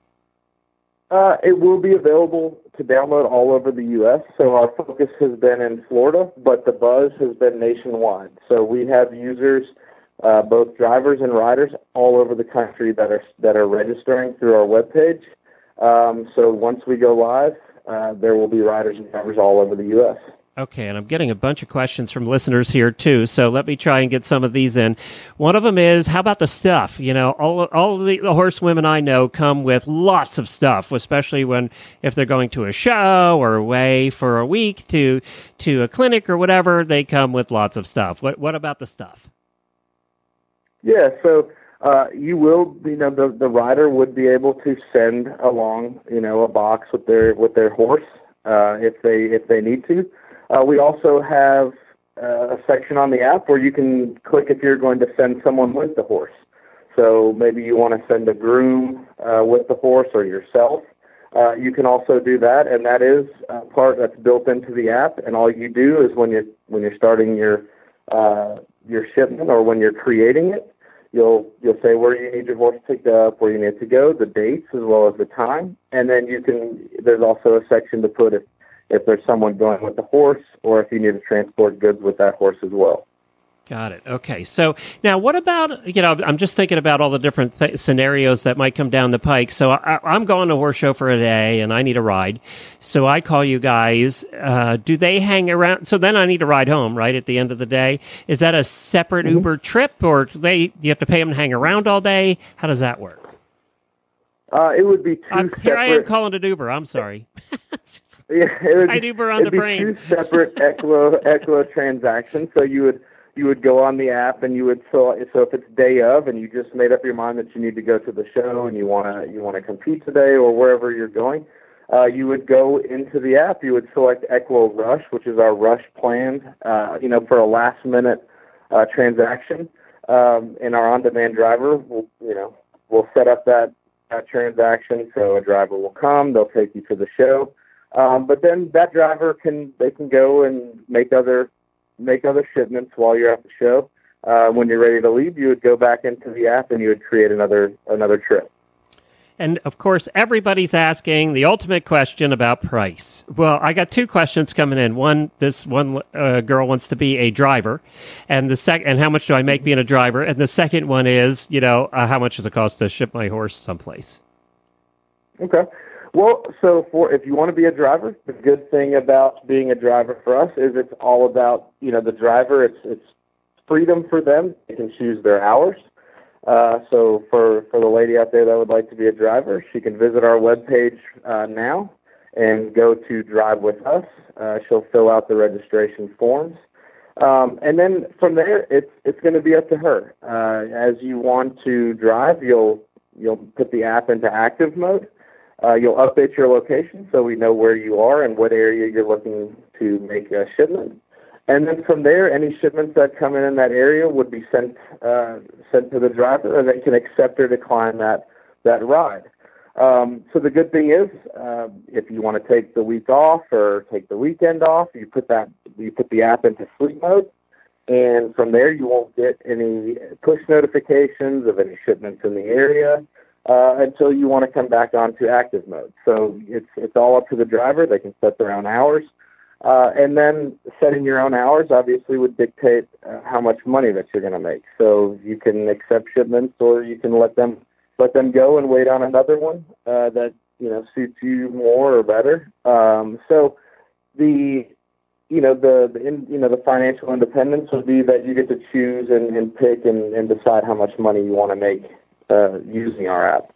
Speaker 8: It will be available to download all over the U.S., so our focus has been in Florida, but the buzz has been nationwide. So we have users, both drivers and riders, all over the country that are registering through our webpage. So once we go live, there will be riders and drivers all over the U.S.
Speaker 1: Okay, and I'm getting a bunch of questions from listeners here too, so let me try and get some of these in. One of them is, how about the stuff? All the horsewomen I know come with lots of stuff, especially if they're going to a show or away for a week to a clinic or whatever, they come with lots of stuff. What about the stuff?
Speaker 8: Yeah, so you will, the rider would be able to send along, a box with their horse if they need to. We also have a section on the app where you can click if you're going to send someone with the horse. So maybe you want to send a groom with the horse or yourself. you can also do that, and that is a part that's built into the app. And all you do is when you're starting your shipment or when you're creating it, you'll say where you need your horse picked up, where you need to go, the dates as well as the time, and then there's also a section to put if there's someone going with the horse or if you need to transport goods with that horse as well.
Speaker 1: Got it. Okay. So now what about, I'm just thinking about all the different scenarios that might come down the pike. So I'm going to a horse show for a day and I need a ride. So I call you guys. Do they hang around? So then I need to ride home, right, at the end of the day. Is that a separate Uber trip, or do you have to pay them to hang around all day? How does that work?
Speaker 8: It would be two separate...
Speaker 1: Here I am calling it Uber. I'm sorry. I'd Uber on the brain.
Speaker 8: Two separate Equo transactions. So you would go on the app and you would so if it's day of and you just made up your mind that you need to go to the show and you want to compete today or wherever you're going, you would go into the app. You would select Equo Rush, which is our rush plan, for a last minute transaction. And our on-demand driver will set up that transaction. So a driver will come, they'll take you to the show. But then that driver can go and make other shipments while you're at the show. When you're ready to leave, you would go back into the app and you would create another trip.
Speaker 1: And of course, everybody's asking the ultimate question about price. Well, I got two questions coming in. This one girl wants to be a driver, and and how much do I make being a driver? And the second one is, how much does it cost to ship my horse someplace?
Speaker 8: Okay. Well, so if you want to be a driver, the good thing about being a driver for us is it's all about, the driver. It's freedom for them. They can choose their hours. So for the lady out there that would like to be a driver, she can visit our webpage now and go to Drive With Us. She'll fill out the registration forms. And then from there, it's going to be up to her. As you want to drive, you'll put the app into active mode. You'll update your location so we know where you are and what area you're looking to make a shipment. And then from there, any shipments that come in that area would be sent to the driver, and they can accept or decline that ride. So the good thing is, if you want to take the week off or take the weekend off, you put the app into sleep mode, and from there you won't get any push notifications of any shipments in the area until you want to come back onto active mode. So it's all up to the driver. They can set their own hours. And then setting your own hours obviously would dictate how much money that you're going to make. So you can accept shipments, or you can let them go and wait on another one that suits you more or better. So the financial independence would be that you get to choose and pick and decide how much money you want to make using our app.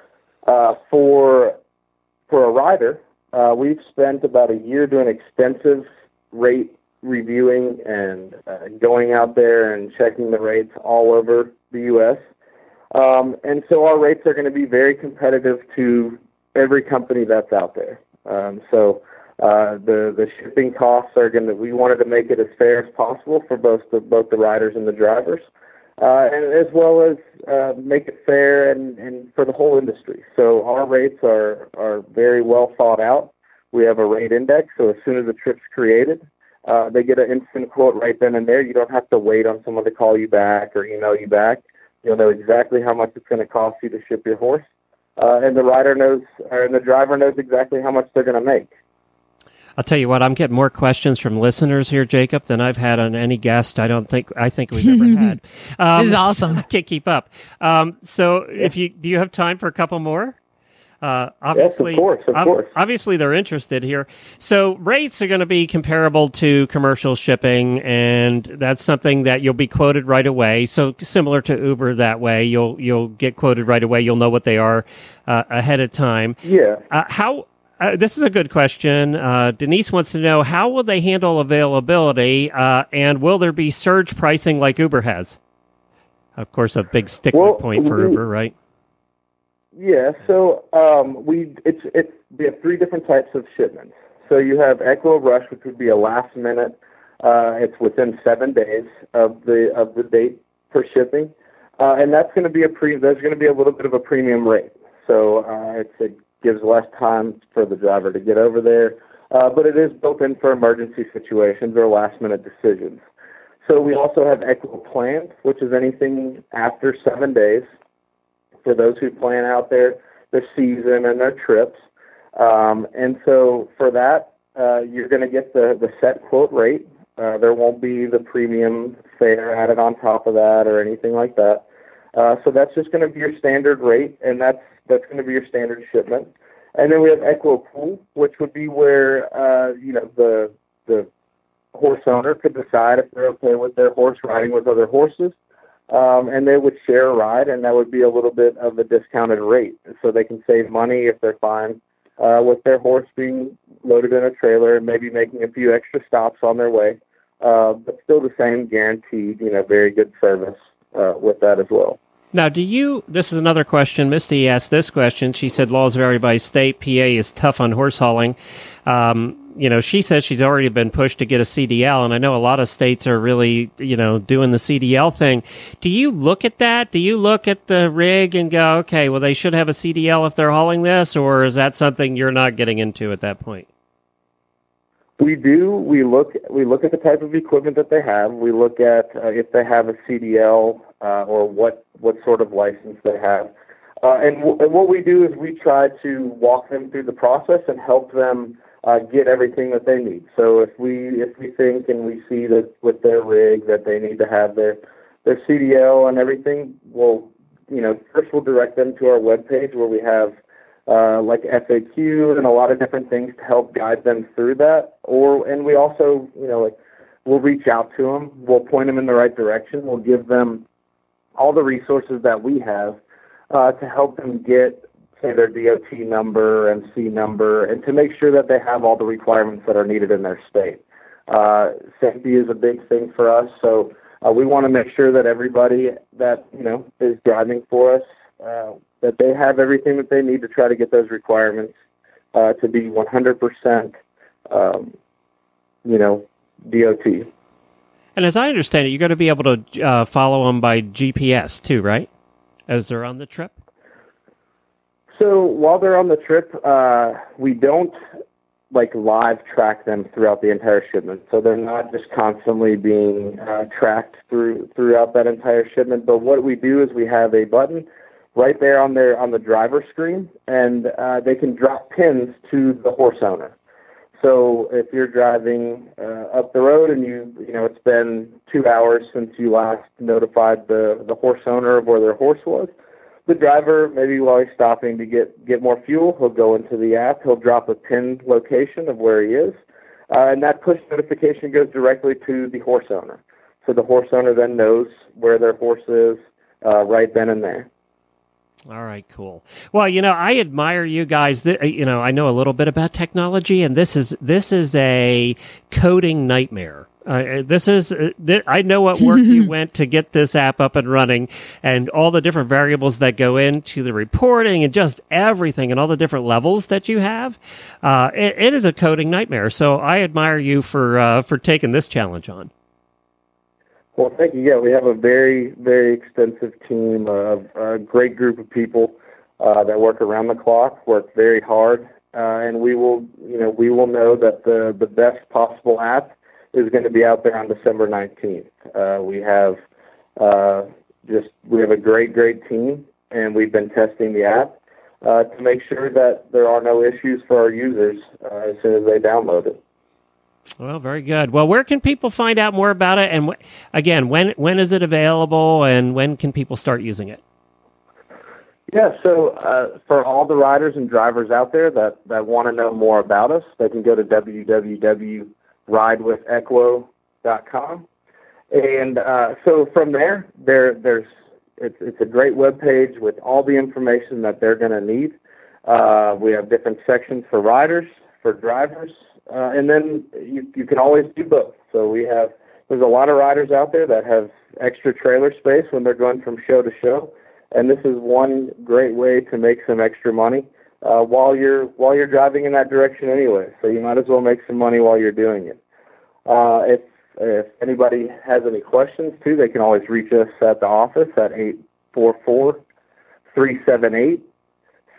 Speaker 8: For a rider. We've spent about a year doing extensive rate reviewing and going out there and checking the rates all over the U.S. And so our rates are going to be very competitive to every company that's out there. So the shipping costs we wanted to make it as fair as possible for both the riders and the drivers, and as well as make it fair and for the whole industry. So our rates are very well thought out. We have a rate index, so as soon as the trip's created, they get an instant quote right then and there. You don't have to wait on someone to call you back or email you back. You'll know exactly how much it's going to cost you to ship your horse, and the rider knows, and the driver knows exactly how much they're going to make.
Speaker 1: I'll tell you what, I'm getting more questions from listeners here, Jacob, than I've had on any guest I think we've ever had.
Speaker 5: This is awesome.
Speaker 1: I can't keep up. So do you have time for a couple more? Obviously,
Speaker 8: yes, of course.
Speaker 1: Obviously, they're interested here. So rates are going to be comparable to commercial shipping, and that's something that you'll be quoted right away. So similar to Uber that way, you'll get quoted right away. You'll know what they are ahead of time.
Speaker 8: Yeah.
Speaker 1: This is a good question. Denise wants to know, how will they handle availability, and will there be surge pricing like Uber has? Of course, a big stickler point for Uber, right?
Speaker 8: Yeah, so we have three different types of shipments. So you have Equo Rush, which would be a last minute. It's within 7 days of the date for shipping, and that's going to be there's going to be a little bit of a premium rate. So it's gives less time for the driver to get over there, but it is built in for emergency situations or last-minute decisions. So we also have Equo Planned, which is anything after 7 days for those who plan out their season and their trips. And so for that, you're going to get the set quote rate. There won't be the premium fare added on top of that or anything like that. So that's just going to be your standard rate, and that's going to be your standard shipment. And then we have Equo Pool, which would be where the horse owner could decide if they're okay with their horse riding with other horses, and they would share a ride, and that would be a little bit of a discounted rate, so they can save money if they're fine with their horse being loaded in a trailer and maybe making a few extra stops on their way, but still the same guaranteed, very good service with that as well.
Speaker 1: Now, this is another question. Misty asked this question. She said laws vary by state. PA is tough on horse hauling. She says she's already been pushed to get a CDL, and I know a lot of states are really, doing the CDL thing. Do you look at that? Do you look at the rig and go, okay, well, they should have a CDL if they're hauling this, or is that something you're not getting into at that point?
Speaker 8: We do. We look at the type of equipment that they have. We look at if they have a CDL or what sort of license they have. And what we do is we try to walk them through the process and help them get everything that they need. So if we think and we see that with their rig that they need to have their CDL and everything, first we'll direct them to our webpage where we have like FAQ and a lot of different things to help guide them through that. And we also, we'll reach out to them. We'll point them in the right direction. We'll give them all the resources that we have to help them get, say, their DOT number and C number, and to make sure that they have all the requirements that are needed in their state. Safety is a big thing for us, so we want to make sure that everybody that, is driving for us, that they have everything that they need to try to get those requirements to be 100%, DOT.
Speaker 1: And as I understand it, you're going to be able to follow them by GPS too, right? As they're on the trip?
Speaker 8: So while they're on the trip, we don't live track them throughout the entire shipment. So they're not just constantly being tracked throughout that entire shipment. But what we do is we have a button right there on the driver's screen, and they can drop pins to the horse owner. So if you're driving up the road and it's been 2 hours since you last notified the horse owner of where their horse was, the driver, maybe while he's stopping to get more fuel, he'll go into the app, he'll drop a pin location of where he is, and that push notification goes directly to the horse owner. So the horse owner then knows where their horse is right then and there.
Speaker 1: All right, cool. Well, I admire you guys. I know a little bit about technology, and this is a coding nightmare. I know what work you went to get this app up and running, and all the different variables that go into the reporting and just everything and all the different levels that you have. It is a coding nightmare. So I admire you for taking this challenge on.
Speaker 8: Well, thank you. Yeah, we have a very, very extensive team of a great group of people that work around the clock, work very hard, and we will know that the best possible app is going to be out there on December 19th. We have a great team, and we've been testing the app to make sure that there are no issues for our users as soon as they download it.
Speaker 1: Well, very good. Well, where can people find out more about it? And again, when is it available, and when can people start using it?
Speaker 8: Yeah, so for all the riders and drivers out there that want to know more about us, they can go to www.ridewithequo.com. And so from there, it's a great webpage with all the information that they're going to need. We have different sections for riders, for drivers, and then you can always do both. So there's a lot of riders out there that have extra trailer space when they're going from show to show, and this is one great way to make some extra money while you're driving in that direction anyway. So you might as well make some money while you're doing it. If anybody has any questions too, they can always reach us at the office at 844-378-6666.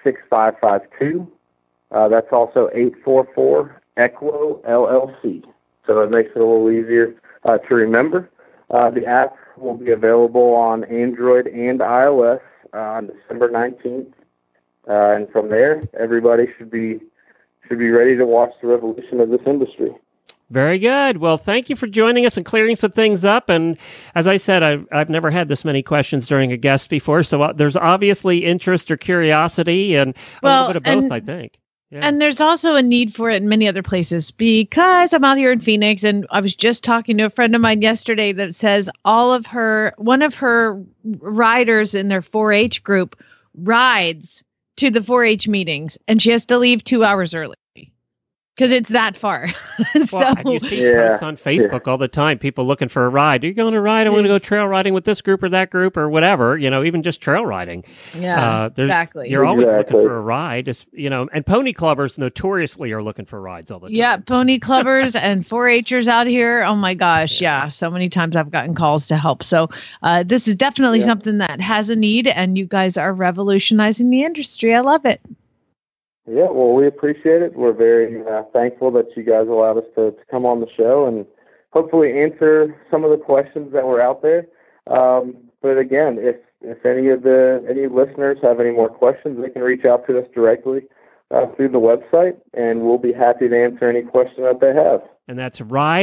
Speaker 8: 6552. That's also 844-EQUO LLC. So it makes it a little easier to remember. The app will be available on Android and iOS on December 19th. And from there, everybody should be ready to watch the revolution of this industry.
Speaker 1: Very good. Well, thank you for joining us and clearing some things up. And as I said, I've never had this many questions during a guest before, so there's obviously interest or curiosity and a little bit of both, I think. Yeah.
Speaker 3: And there's also a need for it in many other places because I'm out here in Phoenix, and I was just talking to a friend of mine yesterday that says one of her riders in their 4-H group rides to the 4-H meetings, and she has to leave 2 hours early because it's that far.
Speaker 1: Well, you see posts on Facebook all the time, people looking for a ride. Are you going to ride? I'm going to go trail riding with this group or that group or whatever, even just trail riding.
Speaker 3: Yeah, exactly.
Speaker 1: You're always looking for a ride, and pony clubbers notoriously are looking for rides all the time.
Speaker 3: Yeah, pony clubbers and 4-Hers out here. Oh my gosh. Yeah. So many times I've gotten calls to help. So this is definitely something that has a need, and you guys are revolutionizing the industry. I love it.
Speaker 8: Yeah, well, we appreciate it. We're very thankful that you guys allowed us to come on the show and hopefully answer some of the questions that were out there. But again, if any listeners have any more questions, they can reach out to us directly through the website, and we'll be happy to answer any question that they have.
Speaker 1: And that's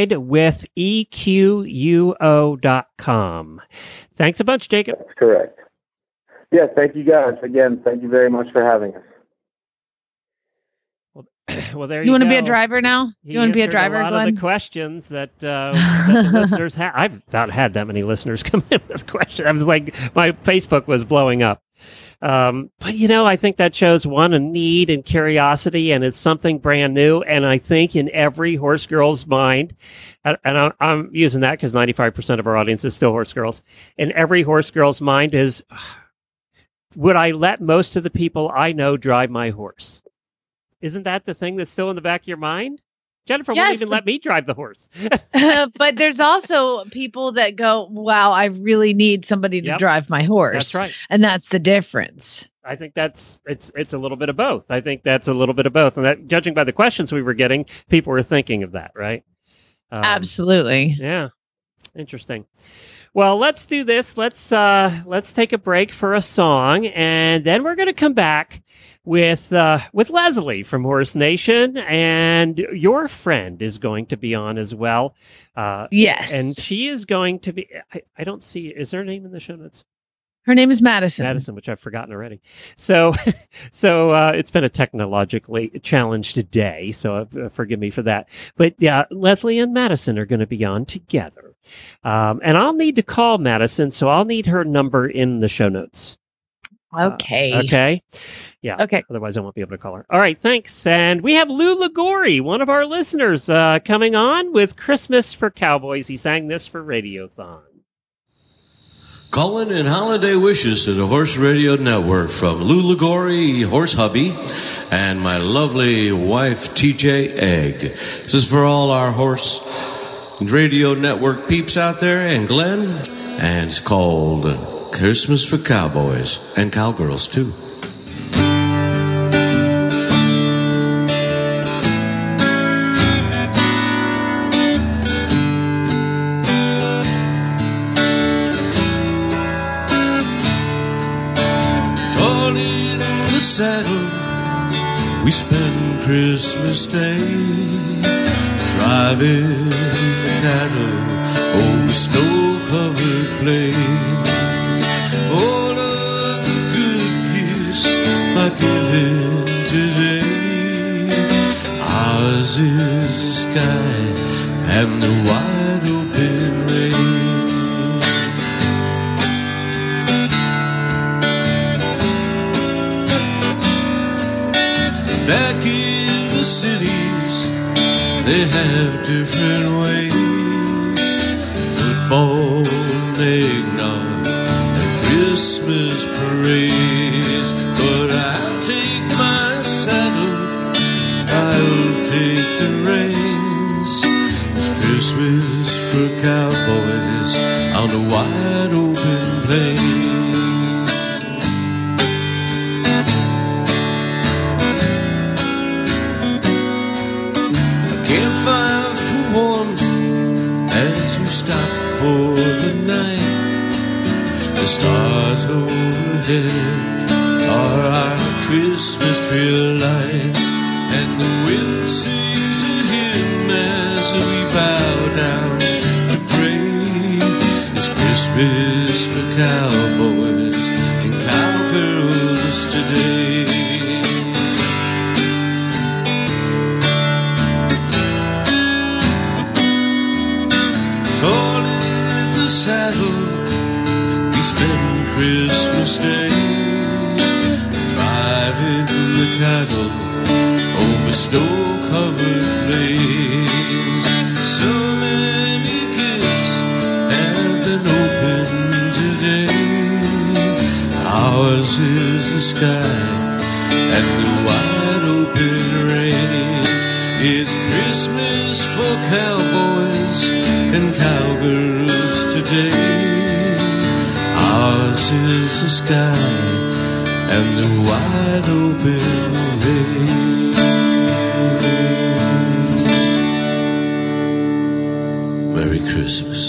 Speaker 1: ridewithequo.com. Thanks a bunch, Jacob.
Speaker 8: That's correct. Yeah, thank you guys. Again, thank you very much for having us.
Speaker 1: Well, there
Speaker 3: you
Speaker 1: want
Speaker 3: to be a driver now? Do you want to be a driver,
Speaker 1: a lot
Speaker 3: Glenn?
Speaker 1: of the questions that the listeners have. I've not had that many listeners come in with questions. I was like, my Facebook was blowing up. But, I think that shows, one, a need and curiosity, and it's something brand new. And I think in every horse girl's mind, and I'm using that because 95% of our audience is still horse girls, in every horse girl's mind is, would I let most of the people I know drive my horse? Isn't that the thing that's still in the back of your mind? Jennifer wouldn't even let me drive the horse.
Speaker 3: But there's also people that go, wow, I really need somebody to drive my horse.
Speaker 1: That's right.
Speaker 3: And that's the difference.
Speaker 1: I think it's a little bit of both. I think that's a little bit of both. And that, judging by the questions we were getting, people were thinking of that, right?
Speaker 3: Absolutely.
Speaker 1: Yeah. Interesting. Well, let's do this. Let's take a break for a song, and then we're going to come back with Leslie from Horse Nation, and your friend is going to be on as well.
Speaker 3: Yes,
Speaker 1: and she is going to be. I don't see. Is there a name in the show notes?
Speaker 3: Her name is Madison.
Speaker 1: Madison, which I've forgotten already. So it's been a technologically challenged day, so forgive me for that. But yeah, Leslie and Madison are going to be on together. And I'll need to call Madison, so I'll need her number in the show notes.
Speaker 3: Okay.
Speaker 1: Okay. Yeah.
Speaker 3: Okay.
Speaker 1: Otherwise, I won't be able to call her. All right. Thanks. And we have Lou Ligori, one of our listeners, coming on with Christmas for Cowboys. He sang this for Radiothon.
Speaker 9: Calling in holiday wishes to the Horse Radio Network from Lou Ligori, Horse Hubby, and my lovely wife, TJ Egg. This is for all our Horse Radio Network peeps out there, and Glenn, and it's called Christmas for Cowboys and Cowgirls, too. Torn in the saddle, we spend Christmas Day driving cattle over snow-covered plains. All of the good gifts are given today. Ours is the sky and the wide open range. Back in the cities, they have different ways. Football, eggnog, and Christmas parades. But I'll take my saddle, I'll take the reins. It's Christmas for cowboys on the wide open plains. for the night. The stars overhead are our Christmas tree lights, and the wind sings a hymn as we bow down to pray. It's Christmas for cowboys and cowgirls today. Torn in the saddle, we spend Christmas Day, driving the cattle over snow-covered plains. So many gifts have been opened today. Ours is the sky and the wide-open range. It's Christmas for cowboys and cowgirls today. Ours is the sky and the wide open range. Merry Christmas.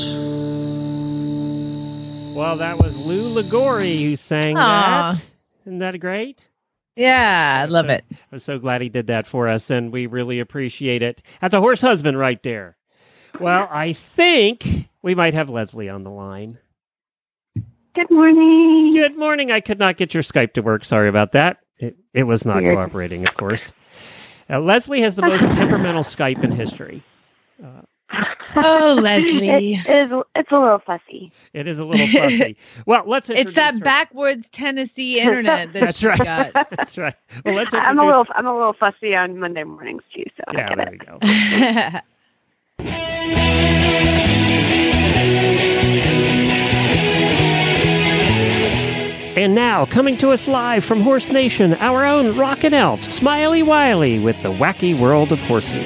Speaker 1: Well, that was Lou Ligori who sang
Speaker 3: Aw.
Speaker 1: that. Isn't that great?
Speaker 3: Yeah, I love it.
Speaker 1: I was so glad he did that for us, and we really appreciate it. That's a horse husband right there. Well, I think we might have Leslie on the line.
Speaker 6: Good morning.
Speaker 1: Good morning. I could not get your Skype to work. Sorry about that. It was not
Speaker 6: Weird.
Speaker 1: cooperating, of course. Leslie has the most temperamental Skype in history.
Speaker 3: Oh, Leslie.
Speaker 6: It's a little fussy.
Speaker 1: It is a little fussy. Well, let's introduce
Speaker 3: It's that
Speaker 1: her.
Speaker 3: backwoods Tennessee internet that
Speaker 1: That's
Speaker 3: she
Speaker 1: right.
Speaker 3: got.
Speaker 1: That's right. Well, let's introduce.
Speaker 6: I'm a little fussy on Monday mornings too, so I
Speaker 1: Yeah,
Speaker 6: get
Speaker 1: there
Speaker 6: it.
Speaker 1: we go. And now, coming to us live from Horse Nation, our own Rockin' Elf, Smiley Wiley, with the wacky world of horses.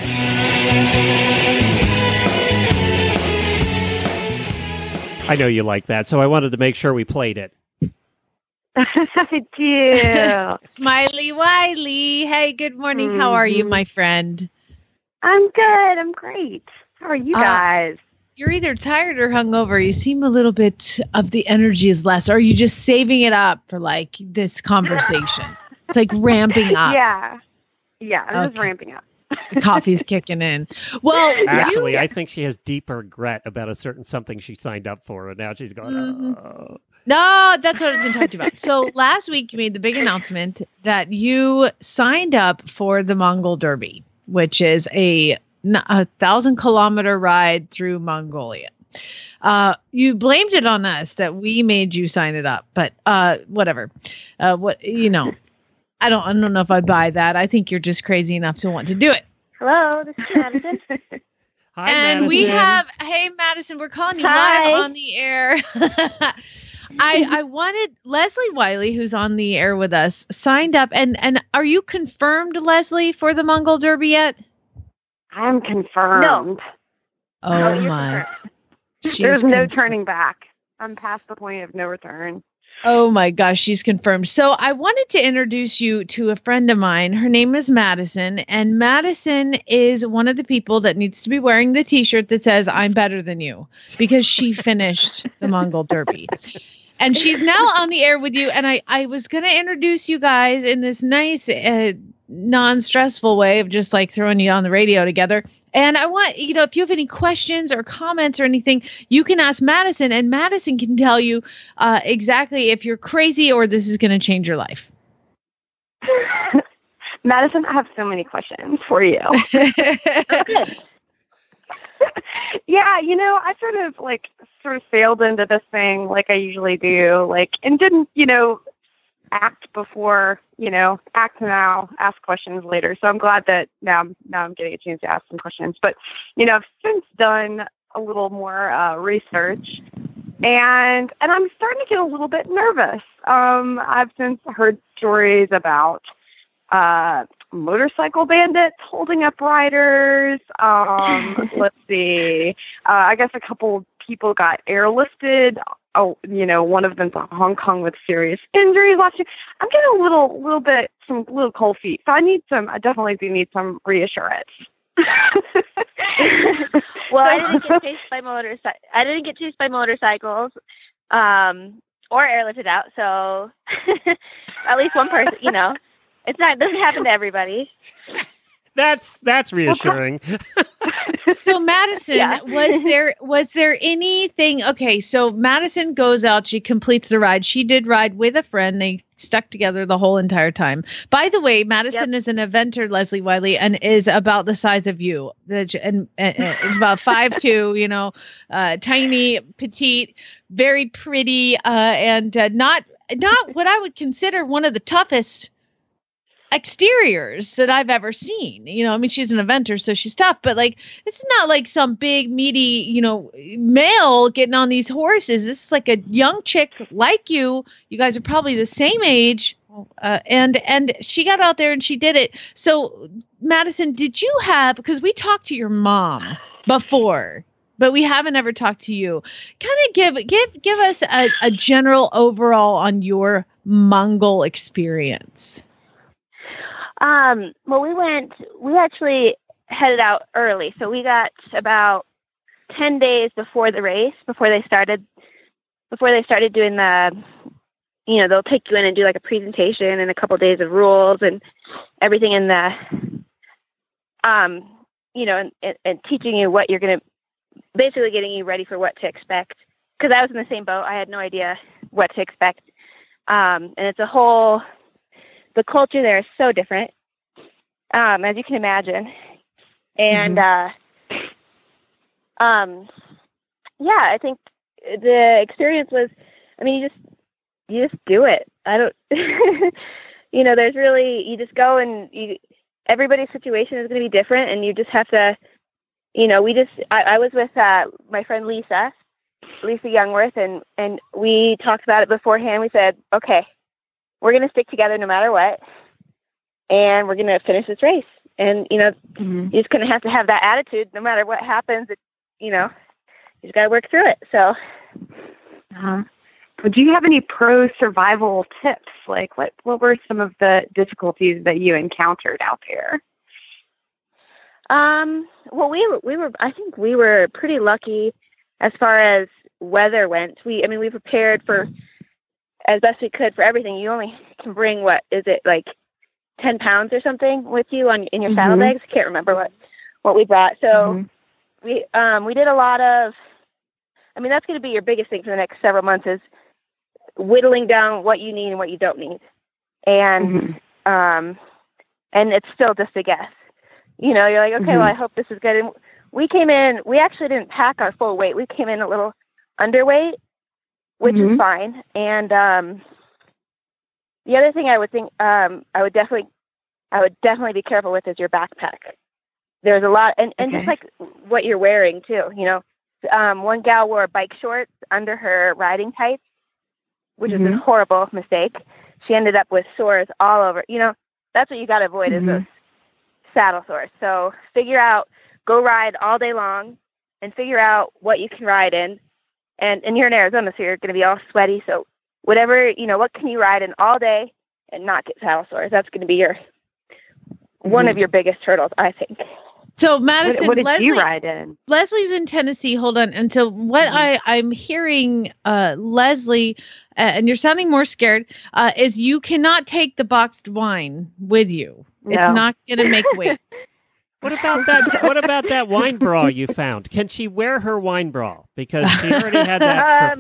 Speaker 1: I know you like that, so I wanted to make sure we played it.
Speaker 6: I do.
Speaker 3: Smiley Wiley. Hey, good morning. How are you,
Speaker 6: Mhm.
Speaker 3: my friend?
Speaker 6: I'm good. I'm great. How are you guys?
Speaker 3: You're either tired or hungover. You seem a little bit of the energy is less. Or are you just saving it up for like this conversation? It's like ramping up.
Speaker 6: Yeah. I'm just
Speaker 3: Okay.
Speaker 6: ramping up.
Speaker 3: The coffee's kicking in. Well,
Speaker 1: Actually, I think she has deep regret about a certain something she signed up for, and now she's going, oh.
Speaker 3: no, that's what I was going to talk to you about. So last week you made the big announcement that you signed up for the Mongol Derby, which is a 1,000-kilometer ride through Mongolia. You blamed it on us that we made you sign it up, but whatever. I don't know if I buy that. I think you're just crazy enough to want to do it.
Speaker 6: Hello, this is Madison.
Speaker 1: Hi,
Speaker 3: And we
Speaker 1: Madison.
Speaker 3: have, hey, Madison, we're calling you
Speaker 6: Hi.
Speaker 3: live on the air. I wanted Leslie Wiley, who's on the air with us, signed up. And are you confirmed, Leslie, for the Mongol Derby yet?
Speaker 6: I'm confirmed.
Speaker 3: Oh,
Speaker 6: you're
Speaker 3: my. She's
Speaker 6: There's no
Speaker 3: confirmed.
Speaker 6: turning back. I'm past the point of no return.
Speaker 3: Oh my gosh, she's confirmed. So I wanted to introduce you to a friend of mine. Her name is Madison, and Madison is one of the people that needs to be wearing the t-shirt that says I'm better than you, because she finished the Mongol Derby. And she's now on the air with you, and I was going to introduce you guys in this nice non-stressful way of just like throwing you on the radio together. And I want, if you have any questions or comments or anything, you can ask Madison, and Madison can tell you exactly if you're crazy or this is going to change your life.
Speaker 6: Madison, I have so many questions for you. Yeah, I sort of sailed into this thing like I usually do, and didn't, act before, act now, ask questions later. So I'm glad that now I'm getting a chance to ask some questions. But, I've since done a little more research, and I'm starting to get a little bit nervous. I've since heard stories about motorcycle bandits holding up riders. Let's see. I guess a couple people got airlifted. Oh, one of them's in Hong Kong with serious injuries. I'm getting a little cold feet. So I definitely do need some reassurance.
Speaker 10: Well, I didn't get chased by motorcycles, or airlifted out. So at least one person, it doesn't happen to everybody.
Speaker 1: That's reassuring.
Speaker 3: So Madison, was there anything? Okay, so Madison goes out. She completes the ride. She did ride with a friend. They stuck together the whole entire time. By the way, Madison is an eventer, Leslie Wiley, and is about the size of you. And it's about 5'2", tiny, petite, very pretty, and not what I would consider one of the toughest exteriors that I've ever seen. She's an eventer, so she's tough, but it's not like some big meaty, male getting on these horses. This is like a young chick like you. You guys are probably the same age. And she got out there and she did it. So Madison, did you have, because we talked to your mom before, but we haven't ever talked to you. Kind of give us a general overall on your Mongol experience.
Speaker 10: Well, we actually headed out early. So we got about 10 days before the race, before they started doing the, they'll take you in and do like a presentation and a couple days of rules and everything in the, and teaching you what you're going to, basically getting you ready for what to expect. Cause I was in the same boat. I had no idea what to expect. And it's the culture there is so different, as you can imagine. And, I think the experience was, you just do it. I don't, there's really, you just go and everybody's situation is going to be different. And you just have to, I was with, my friend Lisa Youngworth, and we talked about it beforehand. We said, okay, we're going to stick together no matter what, and we're going to finish this race. And, you just going to have that attitude no matter what happens. You just got to work through it. So,
Speaker 11: do you have any pro survival tips? Like what were some of the difficulties that you encountered out there?
Speaker 10: Well, I think we were pretty lucky as far as weather went. We prepared for as best we could for everything. You only can bring, what is it, like 10 pounds or something with you in your saddlebags? I can't remember what we brought. So we did a lot of, that's going to be your biggest thing for the next several months is whittling down what you need and what you don't need. And, and it's still just a guess. You're like, okay, well, I hope this is good. And we actually didn't pack our full weight. We came in a little underweight, which is fine. And the other thing I would think I would definitely be careful with is your backpack. There's a lot, and just like what you're wearing too. One gal wore bike shorts under her riding tights, which is a horrible mistake. She ended up with sores all over. That's what you got to avoid is those saddle sores. So go ride all day long, and figure out what you can ride in. And you're in Arizona, so you're going to be all sweaty. So whatever, what can you ride in all day and not get saddle sores? That's going to be one of your biggest hurdles, I think.
Speaker 3: So Madison,
Speaker 11: what did you ride in?
Speaker 3: Leslie's in Tennessee. Hold on. And so what I'm hearing, Leslie, and you're sounding more scared, is you cannot take the boxed wine with you. No. It's not going to make weight.
Speaker 1: What about that? What about that wine bra you found? Can she wear her wine bra? Because she already had that.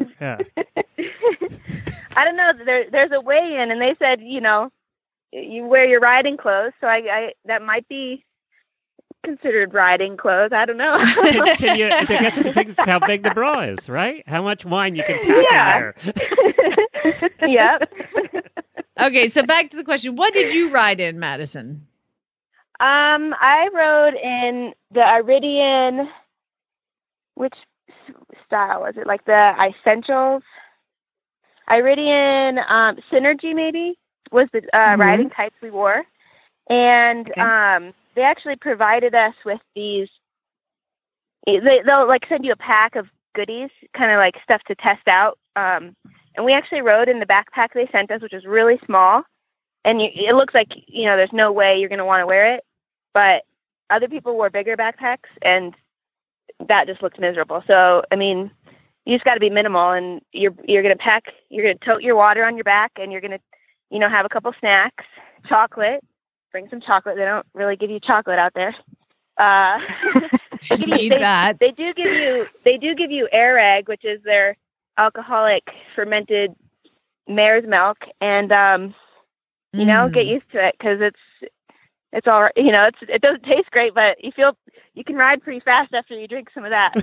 Speaker 10: I don't know. There's a weigh-in, and they said, you wear your riding clothes. So I that might be considered riding clothes. I don't know.
Speaker 1: Can you? I guess it depends how big the bra is, right? How much wine you can pack in
Speaker 10: there. Yeah.
Speaker 3: Okay, so back to the question. What did you ride in, Madison?
Speaker 10: I rode in the Iridian. Which style was it? Like the Essentials? Iridian Synergy maybe was the riding tights we wore. And they actually provided us with these. They'll like send you a pack of goodies, kind of like stuff to test out. And we actually rode in the backpack they sent us, which was really small. And it looks like, there's no way you're going to want to wear it. But other people wore bigger backpacks, and that just looked miserable. So, I mean, you just got to be minimal, and you're going to pack, you're going to tote your water on your back, and you're going to, have a couple snacks, chocolate, bring some chocolate. They don't really give you chocolate out there. They do give you Air Egg, which is their alcoholic fermented mare's milk, and get used to it, because it's all right. It doesn't taste great, but you can ride pretty fast after you drink some of that.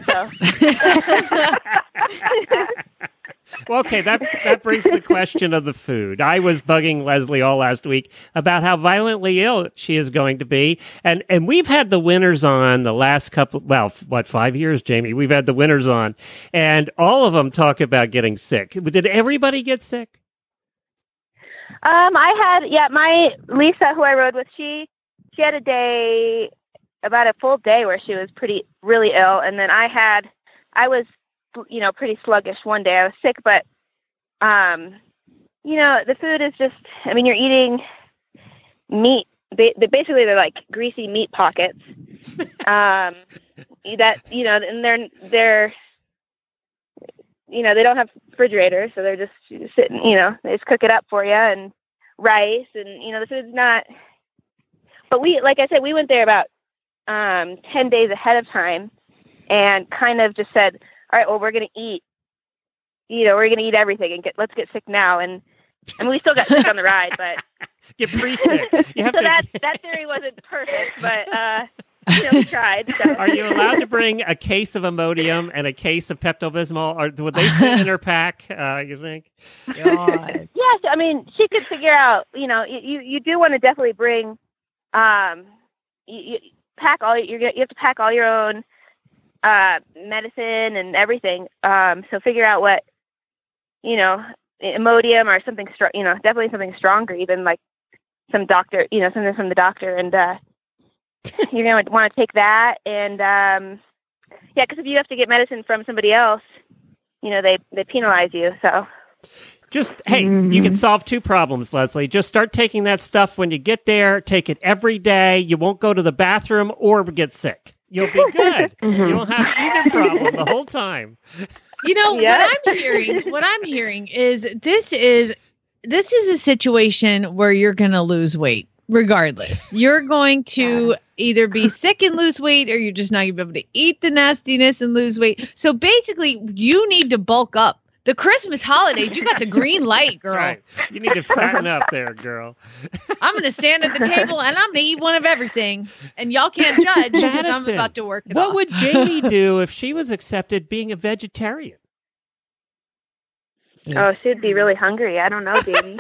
Speaker 10: So.
Speaker 1: Well, okay, that brings the question of the food. I was bugging Leslie all last week about how violently ill she is going to be. And we've had the winters on the last 5 years, Jamie? We've had the winters on. And all of them talk about getting sick. Did everybody get sick?
Speaker 10: My Lisa, who I rode with, she had about a full day where she was really ill. And then I was pretty sluggish one day. I was sick, but, the food is just, you're eating meat. Basically they're like greasy meat pockets. And they're they don't have refrigerators, so they're just sitting, they just cook it up for you, and rice, and, the food's not, but like I said, we went there about 10 days ahead of time, and kind of just said, all right, well, we're going to eat, we're going to eat everything, and let's get sick now. And we still got sick on the ride, but
Speaker 1: get pre-sick.
Speaker 10: That theory wasn't perfect, but, we tried. So.
Speaker 1: Are you allowed to bring a case of Imodium and a case of Pepto-Bismol, or would they fit in her pack, you think?
Speaker 3: God.
Speaker 10: Yes, she could figure out, you do want to definitely bring, you have to pack all your own medicine and everything. So figure out what, Imodium or something strong, definitely something stronger, even like some doctor, something from the doctor, and you're going to want to take that. And because if you have to get medicine from somebody else, they penalize you. So
Speaker 1: just, you can solve two problems, Leslie. Just start taking that stuff when you get there. Take it every day. You won't go to the bathroom or get sick. You'll be good. You won't have either problem the whole time.
Speaker 3: What I'm hearing is this is a situation where you're going to lose weight. Regardless, you're going to either be sick and lose weight, or you're just not going to be able to eat the nastiness and lose weight. So basically, you need to bulk up. The Christmas holidays, you got the green light, girl.
Speaker 1: That's right. You need to fatten up there, girl.
Speaker 3: I'm going to stand at the table, and I'm going to eat one of everything. And y'all can't judge because I'm about to work it off.
Speaker 1: What would Jamie do if she was accepted being a vegetarian?
Speaker 10: Oh, she'd be really hungry. I don't know, Jamie.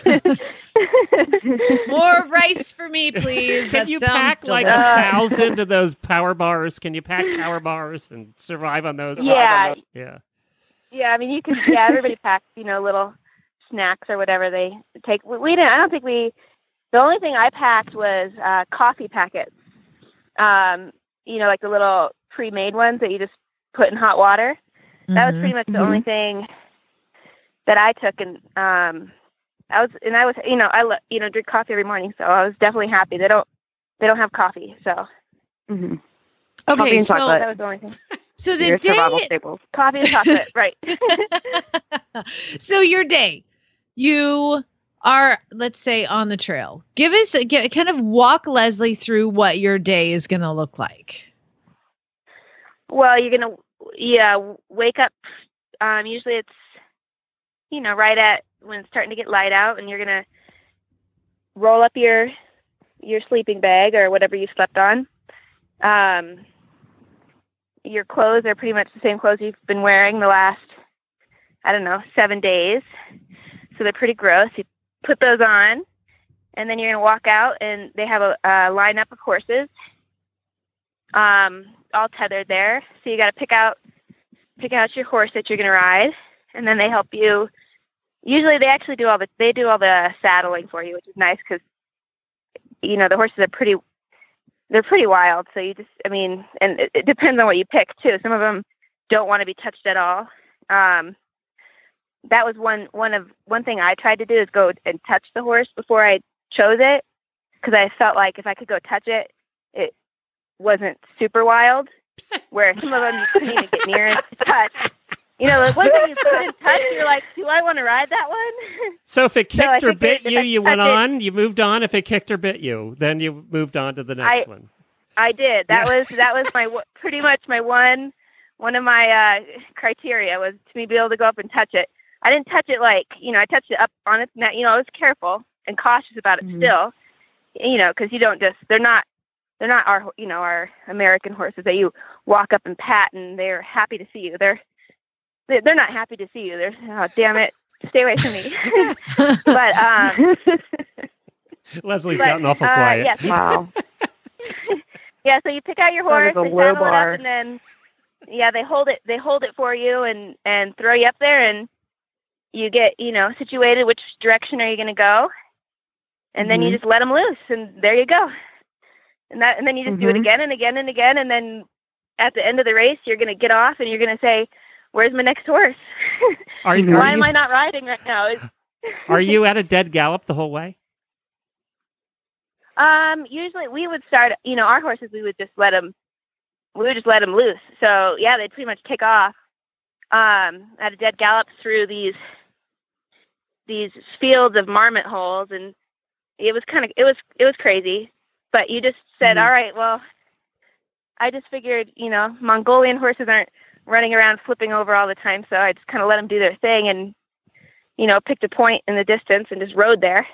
Speaker 3: More rice for me, please.
Speaker 1: Can you pack like 1,000 of those power bars? Can you pack power bars and survive on those?
Speaker 10: Yeah.
Speaker 1: Yeah.
Speaker 10: Yeah, you can. Yeah, everybody packs, little snacks or whatever they take. We didn't. I don't think we. The only thing I packed was coffee packets. Like the little pre-made ones that you just put in hot water. That was pretty much the only thing that I took, and I drink coffee every morning, so I was definitely happy. They don't have coffee, so.
Speaker 3: Okay,
Speaker 10: coffee and chocolate. That was the only thing.
Speaker 3: So the
Speaker 11: Your
Speaker 3: day,
Speaker 11: survival staples.
Speaker 10: Coffee and chocolate, right?
Speaker 3: So your day, you are, let's say, on the trail. Kind of walk Leslie through what your day is going to look like.
Speaker 10: Well, you're gonna, wake up. Usually it's, right at when it's starting to get light out, and you're gonna roll up your sleeping bag or whatever you slept on. Your clothes are pretty much the same clothes you've been wearing the last, 7 days. So they're pretty gross. You put those on, and then you're gonna walk out, and they have a lineup of horses, all tethered there. So you got to pick out your horse that you're gonna ride, and then they help you. Usually they actually do all the saddling for you, which is nice because, the horses are pretty wild. So you just, and it depends on what you pick too. Some of them don't want to be touched at all. That was one thing I tried to do, is go and touch the horse before I chose it. Cause I felt like if I could go touch it, wasn't super wild, where some of them you couldn't even get near and touch. You know, like once you couldn't touch, you're like, do I want to ride that one?
Speaker 1: So if it kicked or bit you, you went
Speaker 10: touch
Speaker 1: on, you moved on. If it kicked or bit you, then you moved on to the next one.
Speaker 10: I did. That was my pretty much my one of my criteria was to be able to go up and touch it. I didn't touch it like, you know, I touched it up on its neck. You know, I was careful and cautious about it still, you know, because you don't just, they're not our, you know, our American horses that you walk up and pat and they're happy to see you. They're not happy to see you. They're, oh, damn it, stay away from me. But
Speaker 1: Leslie's gotten awful quiet.
Speaker 10: Yes.
Speaker 11: Wow.
Speaker 10: Yeah, so you pick out your horse,
Speaker 11: That
Speaker 10: they
Speaker 11: is a low
Speaker 10: saddle it
Speaker 11: bar.
Speaker 10: up, and then they hold it for you and throw you up there, and you get, you know, situated. Which direction are you going to go? And then you just let them loose, and there you go. And then you just do it again and again and again, and then at the end of the race, you're going to get off, and you're going to say, "Where's my next horse? Why am I not riding right now?"
Speaker 1: Are you at a dead gallop the whole way?
Speaker 10: Usually we would start, you know, our horses, we would just let them loose. So yeah, they'd pretty much take off, at a dead gallop through these fields of marmot holes. And it was it was crazy, but you just said, all right, well, I just figured, you know, Mongolian horses aren't running around flipping over all the time. So I just kind of let them do their thing and, you know, picked a point in the distance and just rode there.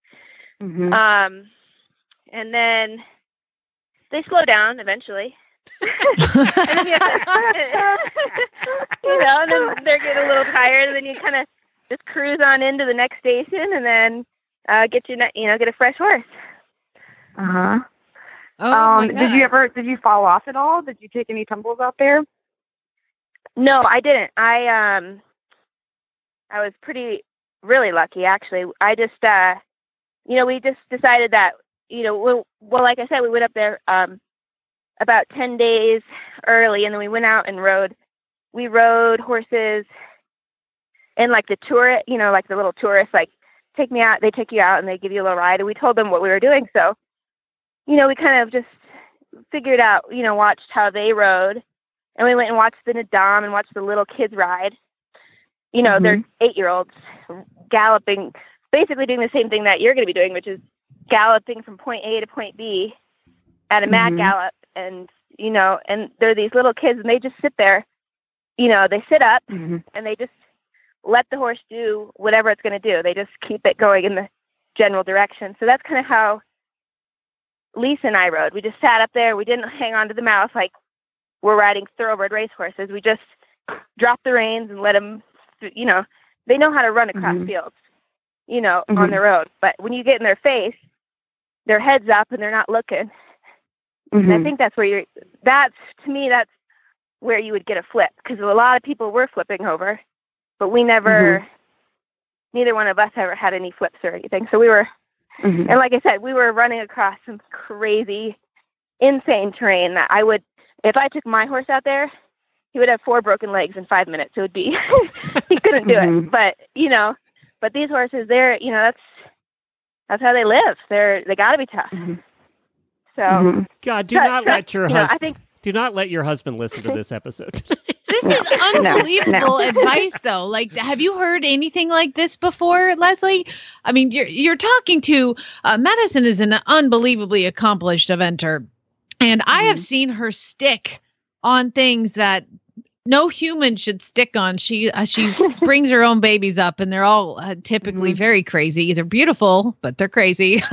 Speaker 10: And then they slow down eventually. And then you know, and then they're getting a little tired, and then you kind of just cruise on into the next station, and then get a fresh horse.
Speaker 11: Oh
Speaker 3: my God.
Speaker 11: Did you fall off at all? Did you take any tumbles out there?
Speaker 10: No, I didn't. I was really lucky, actually. I just you know, we just decided that, you know, well, like I said, we went up there about 10 days early, and then we went out and rode. We rode horses and like the tour, you know, like the little tourists, like take me out. They take you out and they give you a little ride, and we told them what we were doing. So, you know, we kind of just figured out, you know, watched how they rode, and we went and watched the Nadam and watched the little kids ride. You know, they're 8-year-olds galloping, basically doing the same thing that you're going to be doing, which is galloping from point A to point B at a mad gallop. And, you know, and they're these little kids, and they just sit there, you know, they sit up and they just let the horse do whatever it's going to do. They just keep it going in the general direction. So that's kind of how Lisa and I rode. We just sat up there. We didn't hang on to the mouth like we're riding thoroughbred racehorses. We just dropped the reins and let them, you know, they know how to run across fields, you know, on their own. But when you get in their face, their head's up and they're not looking. And I think that's where that's where you would get a flip, because a lot of people were flipping over, but we never, neither one of us ever had any flips or anything. So we were, and like I said, we were running across some crazy, insane terrain that if I took my horse out there, he would have 4 broken legs in 5 minutes. It would be, he couldn't do it. But, you know, but these horses, they're, you know, that's how they live. They gotta be tough. So
Speaker 1: God, do not let your husband.
Speaker 10: I think,
Speaker 1: do not let your husband listen to this episode.
Speaker 3: This is unbelievable advice, though. Like, have you heard anything like this before, Leslie? I mean, you're talking to Madison is an unbelievably accomplished eventer, and I have seen her stick on things that no human should stick on. She brings her own babies up, and they're all typically very crazy. They're beautiful, but they're crazy.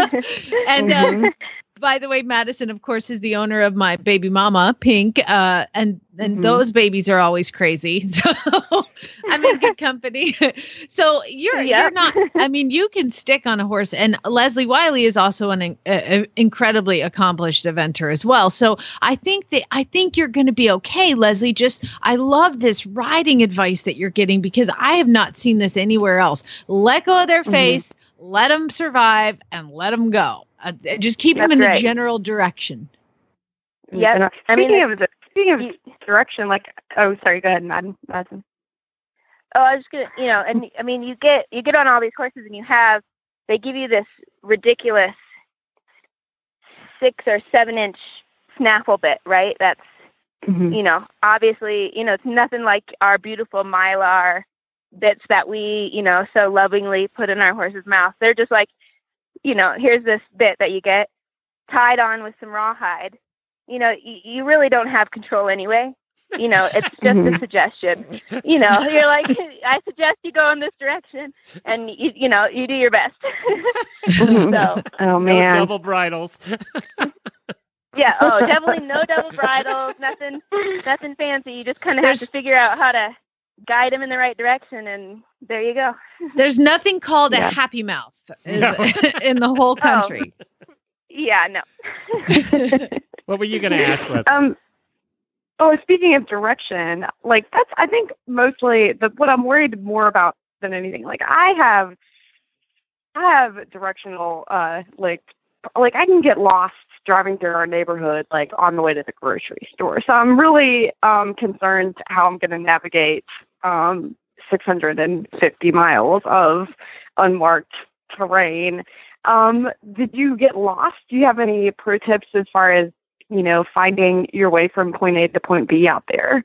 Speaker 3: And by the way, Madison, of course, is the owner of my baby mama, Pink, and those babies are always crazy. So I'm in good company. So you're not. I mean, you can stick on a horse, and Leslie Wiley is also an incredibly accomplished eventer as well. So I think you're going to be okay, Leslie. Just I love this riding advice that you're getting, because I have not seen this anywhere else. Let go of their face, let them survive, and let them go. Just keep them in the general direction.
Speaker 10: Yeah.
Speaker 11: Speaking of direction, like, oh, sorry, go ahead, Madison.
Speaker 10: Oh, I was just gonna, you know, and I mean, you get on all these horses, and they give you this ridiculous 6 or 7 inch snaffle bit, right? That's, you know, obviously, you know, it's nothing like our beautiful Mylar bits that we, you know, so lovingly put in our horse's mouth. They're just like, you know, here's this bit that you get tied on with some rawhide. You know, you really don't have control anyway. You know, it's just a suggestion. You know, you're like, I suggest you go in this direction, and you know, you do your best. So,
Speaker 11: oh man,
Speaker 1: no double bridles.
Speaker 10: Yeah. Oh, definitely no double bridles. Nothing fancy. You just kind of have to figure out how to guide him in the right direction, and there you go.
Speaker 3: There's nothing called a happy mouth in the whole country.
Speaker 10: Yeah. No.
Speaker 1: What were you going to ask, Leslie?
Speaker 11: Oh, speaking of direction, like that's, I think mostly what I'm worried more about than anything. Like I have directional, like I can get lost driving through our neighborhood, like on the way to the grocery store. So I'm really concerned how I'm going to navigate 650 miles of unmarked terrain. Did you get lost? Do you have any pro tips as far as, you know, finding your way from point A to point B out there?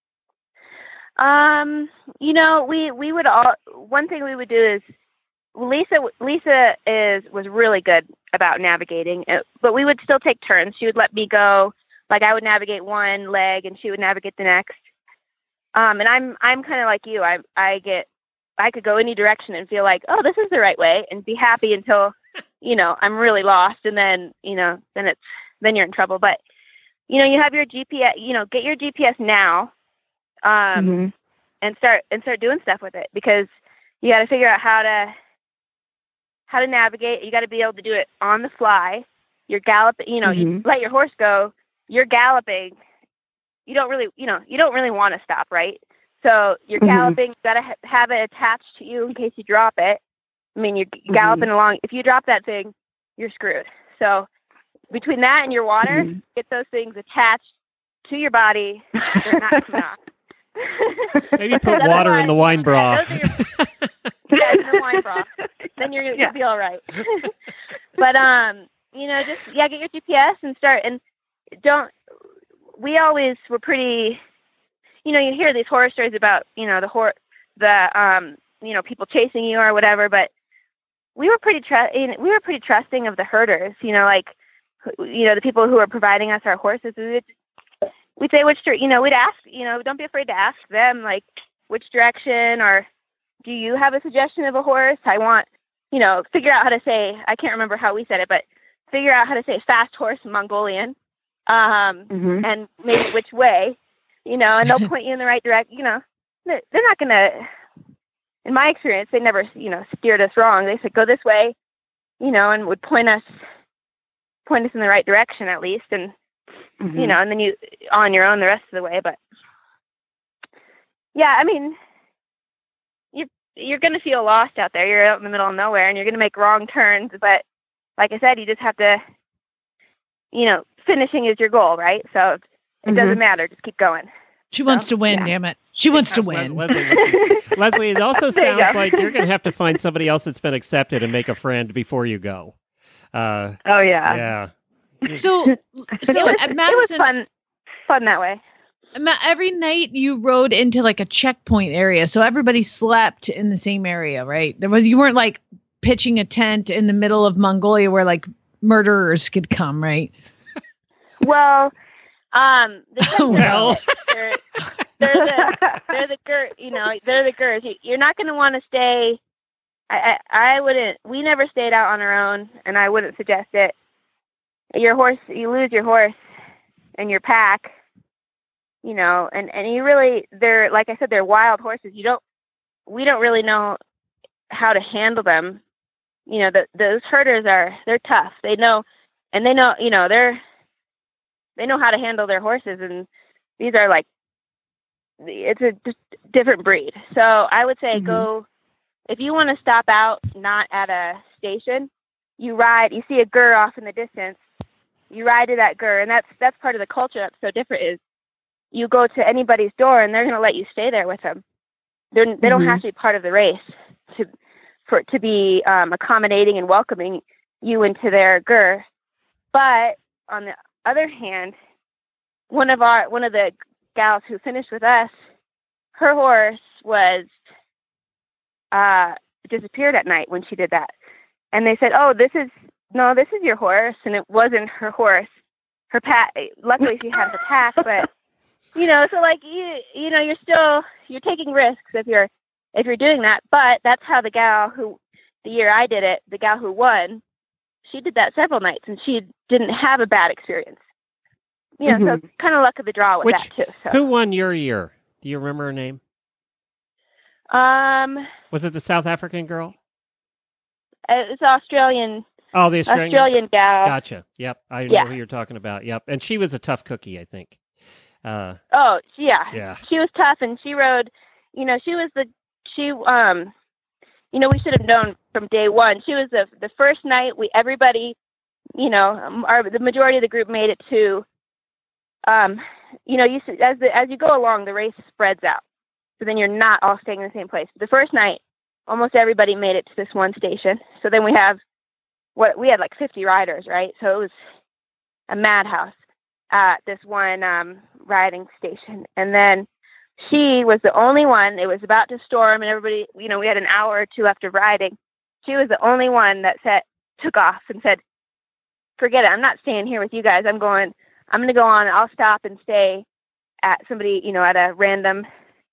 Speaker 10: You know, we would all, one thing we would do is, Lisa was really good about navigating, but we would still take turns. She would let me go, like I would navigate one leg and she would navigate the next. And I'm kind of like you. I could go any direction and feel like, oh, this is the right way, and be happy until, you know, I'm really lost, and then, you know, then you're in trouble. But, you know, you have your GPS, you know, get your GPS now, and start doing stuff with it, because you got to figure out how to navigate. You got to be able to do it on the fly. You're galloping, you know, you let your horse go, you're galloping. You don't really want to stop, right? So you're galloping, you got to have it attached to you in case you drop it. I mean, you're galloping along. If you drop that thing, you're screwed. So between that and your water, get those things attached to your body. They're not coming off.
Speaker 1: Maybe put water in the wine broth.
Speaker 10: In the wine broth. Then you'll be all right. But you know, just get your GPS and start. And we always were pretty, you know, you hear these horror stories about, you know, you know, people chasing you or whatever, but we were pretty trusting of the herders, you know, like, you know, the people who are providing us our horses. We'd say you know, we'd ask, you know, don't be afraid to ask them, like, which direction, or do you have a suggestion of a horse? I want, you know, figure out how to say, I can't remember how we said it, but figure out how to say fast horse Mongolian, and maybe which way, you know, and they'll point you in the right direction. You know, they're not going to, in my experience, they never, you know, steered us wrong. They said, go this way, you know, and would point us in the right direction at least. And, you know, and then you on your own the rest of the way. But yeah, I mean, you're going to feel lost out there. You're out in the middle of nowhere, and you're going to make wrong turns. But like I said, you just have to, you know, finishing is your goal, right? So it doesn't matter. Just keep going.
Speaker 3: She wants to win, damn it. She wants to win.
Speaker 1: Leslie, it also sounds like you're going to have to find somebody else that's been accepted and make a friend before you go.
Speaker 11: Oh, yeah.
Speaker 1: Yeah.
Speaker 3: So at Madison,
Speaker 10: it was fun that way.
Speaker 3: Every night you rode into like a checkpoint area, so everybody slept in the same area, right? You weren't like pitching a tent in the middle of Mongolia where like murderers could come, right?
Speaker 10: Well, they're the Gurs, you know, they're the Gurs. You're not going to want to stay. I wouldn't. We never stayed out on our own, and I wouldn't suggest it. You lose your horse and your pack, you know, and you really, they're, like I said, they're wild horses. We don't really know how to handle them. You know, those herders they're tough. They know, you know, they know how to handle their horses, and these are like, it's a just different breed. So I would say go, if you want to stop out, not at a station, you see a gur off in the distance, you ride to that gur, and that's part of the culture that's so different, is you go to anybody's door and they're going to let you stay there with them. They don't have to be part of the race to be accommodating and welcoming you into their gur. But other hand, one of the gals who finished with us, her horse was disappeared at night when she did that. And they said, "Oh, this is your horse," and it wasn't her horse. Her pack. Luckily, she had her pack, but so like you're taking risks if you're doing that. But that's how the gal the year I did it, the gal who won, she did that several nights, and she didn't have a bad experience. So kind of luck of the draw with that too. So.
Speaker 1: Who won your year? Do you remember her name? Was it the South African girl?
Speaker 10: It's Australian.
Speaker 1: Oh, the
Speaker 10: Australian gal.
Speaker 1: Gotcha. Yep, I know who you're talking about. Yep, and she was a tough cookie, I think.
Speaker 10: Yeah.
Speaker 1: Yeah.
Speaker 10: She was tough, and she rode. We should have known from day one. She was the first night. Everybody, the majority of the group made it to. As you go along, the race spreads out. So then you're not all staying in the same place. The first night, almost everybody made it to this one station. So then we had like 50 riders, right? So it was a madhouse at this one riding station. And then she was the only one. It was about to storm, and everybody, we had an hour or two left of riding. She was the only one that took off and said, "Forget it. I'm not staying here with you guys. I'm going to go on. I'll stop and stay at somebody, at a random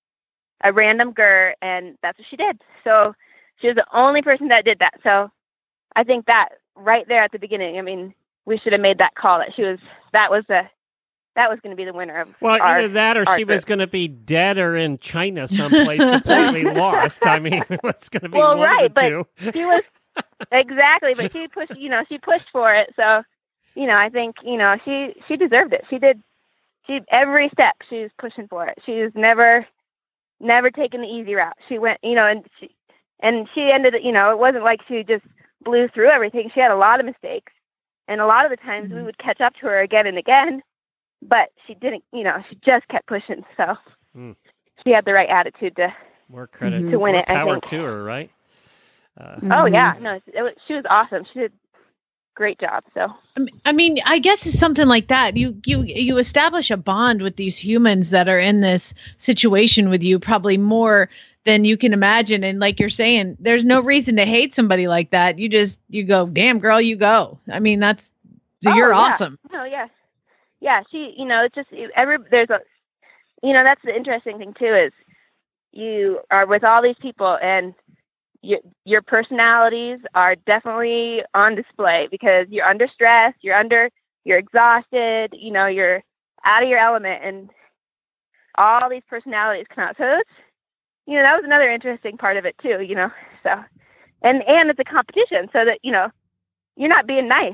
Speaker 10: GER," and that's what she did. So she was the only person that did that. So I think that right there at the beginning, we should have made that call that that was going to be the winner of
Speaker 1: either that or she was going to be dead or in China someplace completely lost. It was going to be one of the two.
Speaker 10: She was exactly, but she pushed. She pushed for it. So I think she deserved it. She every step she was pushing for it. She was never taken the easy route. She went, and she ended. It wasn't like she just blew through everything. She had a lot of mistakes, and a lot of the times we would catch up to her again and again. But she didn't, she just kept pushing. So she had the right attitude to
Speaker 1: more credit
Speaker 10: to win it.
Speaker 1: Power
Speaker 10: I think.
Speaker 1: to her, right?
Speaker 10: Oh yeah, no, she was awesome. She did a great job. So
Speaker 3: I guess it's something like that. You establish a bond with these humans that are in this situation with you, probably more than you can imagine. And like you're saying, there's no reason to hate somebody like that. You go, damn girl, you go. You're awesome.
Speaker 10: Oh yeah. Yeah, it's just there's that's the interesting thing too, is you are with all these people and your personalities are definitely on display because you're under stress, you're exhausted, you're out of your element, and all these personalities come out. So it's, that was another interesting part of it too, so, and it's a competition so that, you're not being nice,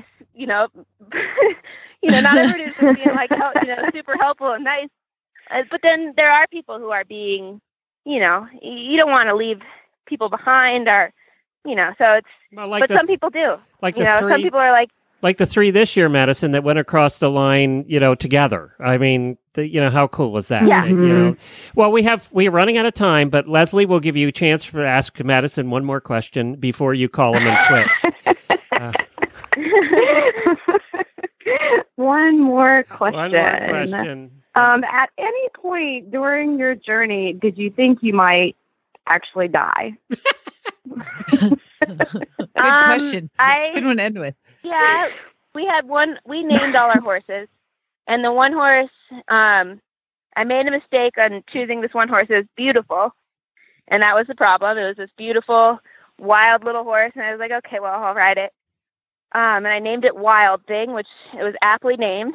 Speaker 10: not everybody's just being like, super helpful and nice. But then there are people who are being, you don't want to leave people behind or, so it's, but some people do.
Speaker 1: Like
Speaker 10: some people are
Speaker 1: like the three this year, Madison, that went across the line, together. How cool was that?
Speaker 10: Yeah.
Speaker 1: Well, we're running out of time, but Leslie will give you a chance to ask Madison one more question before you call him and quit.
Speaker 11: One more question.
Speaker 1: One more question.
Speaker 11: At any point during your journey, did you think you might actually die?
Speaker 3: Good question. Good one to end with.
Speaker 10: Yeah, we named all our horses, and the one horse, I made a mistake on choosing this one horse. It was beautiful, and that was the problem. It was this beautiful, wild little horse, and I was like, okay, well, I'll ride it. And I named it Wild Thing, which it was aptly named.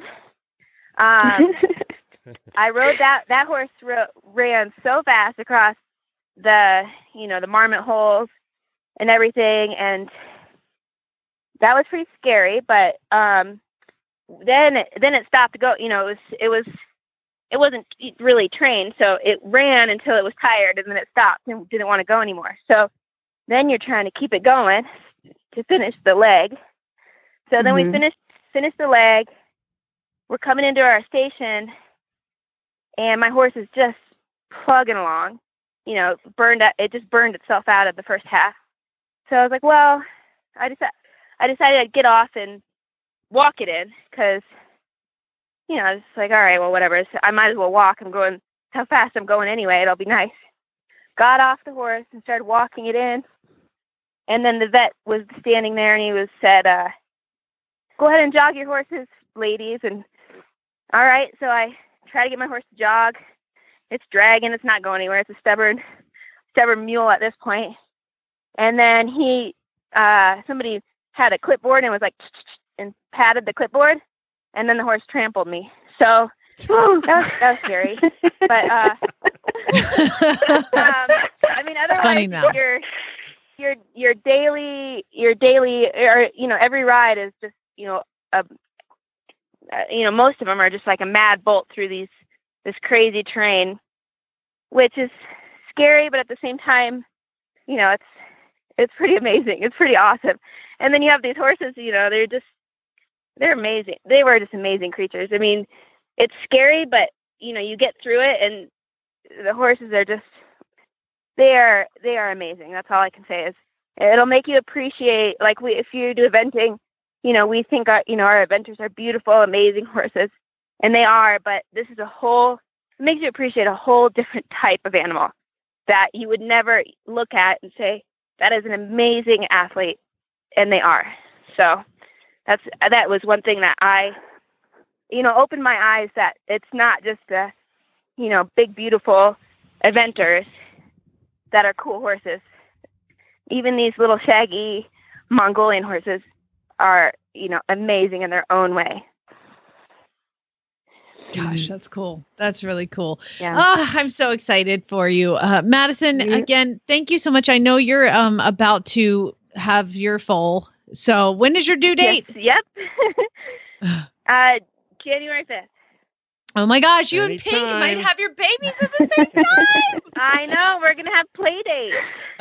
Speaker 10: I rode that horse ran so fast across the marmot holes and everything, and that was pretty scary. But then it stopped to go. It wasn't really trained, so it ran until it was tired, and then it stopped and didn't want to go anymore. So then you're trying to keep it going to finish the leg. So then we finished the leg. We're coming into our station, and my horse is just plugging along. It just burned itself out of the first half. So I was like, well, I decided I'd get off and walk it in because I was just like, all right, well, whatever. So I might as well walk. I'm going how fast I'm going anyway. It'll be nice. Got off the horse and started walking it in. And then the vet was standing there, and he said, go ahead and jog your horses, ladies. And all right, so I try to get my horse to jog. It's dragging. It's not going anywhere. It's a stubborn mule at this point. And then somebody had a clipboard and was like, and patted the clipboard, and then the horse trampled me. So that was scary. But I mean, otherwise, your daily, or every ride is just most of them are just like a mad bolt through this crazy terrain, which is scary, but at the same time, it's pretty amazing. It's pretty awesome. And then you have these horses, they're amazing. They were just amazing creatures. I mean, it's scary, but you get through it, and the horses are just, they are amazing. That's all I can say. Is it'll make you appreciate, like, if you do eventing, we think our eventers are beautiful, amazing horses, and they are, but this is it makes you appreciate a whole different type of animal that you would never look at and say, that is an amazing athlete, and they are. So that was one thing that I, opened my eyes, that it's not just the, big, beautiful eventers that are cool horses. Even these little shaggy Mongolian horses are, amazing in their own way.
Speaker 3: Gosh, that's cool. That's really cool.
Speaker 10: Yeah.
Speaker 3: Oh, I'm so excited for you. Madison, again, thank you so much. I know you're about to have your foal. So when is your due date?
Speaker 10: Yes, yep. January 5th.
Speaker 3: Oh my gosh, you and Pink might have your babies at the same time.
Speaker 10: I know, we're going to have play dates.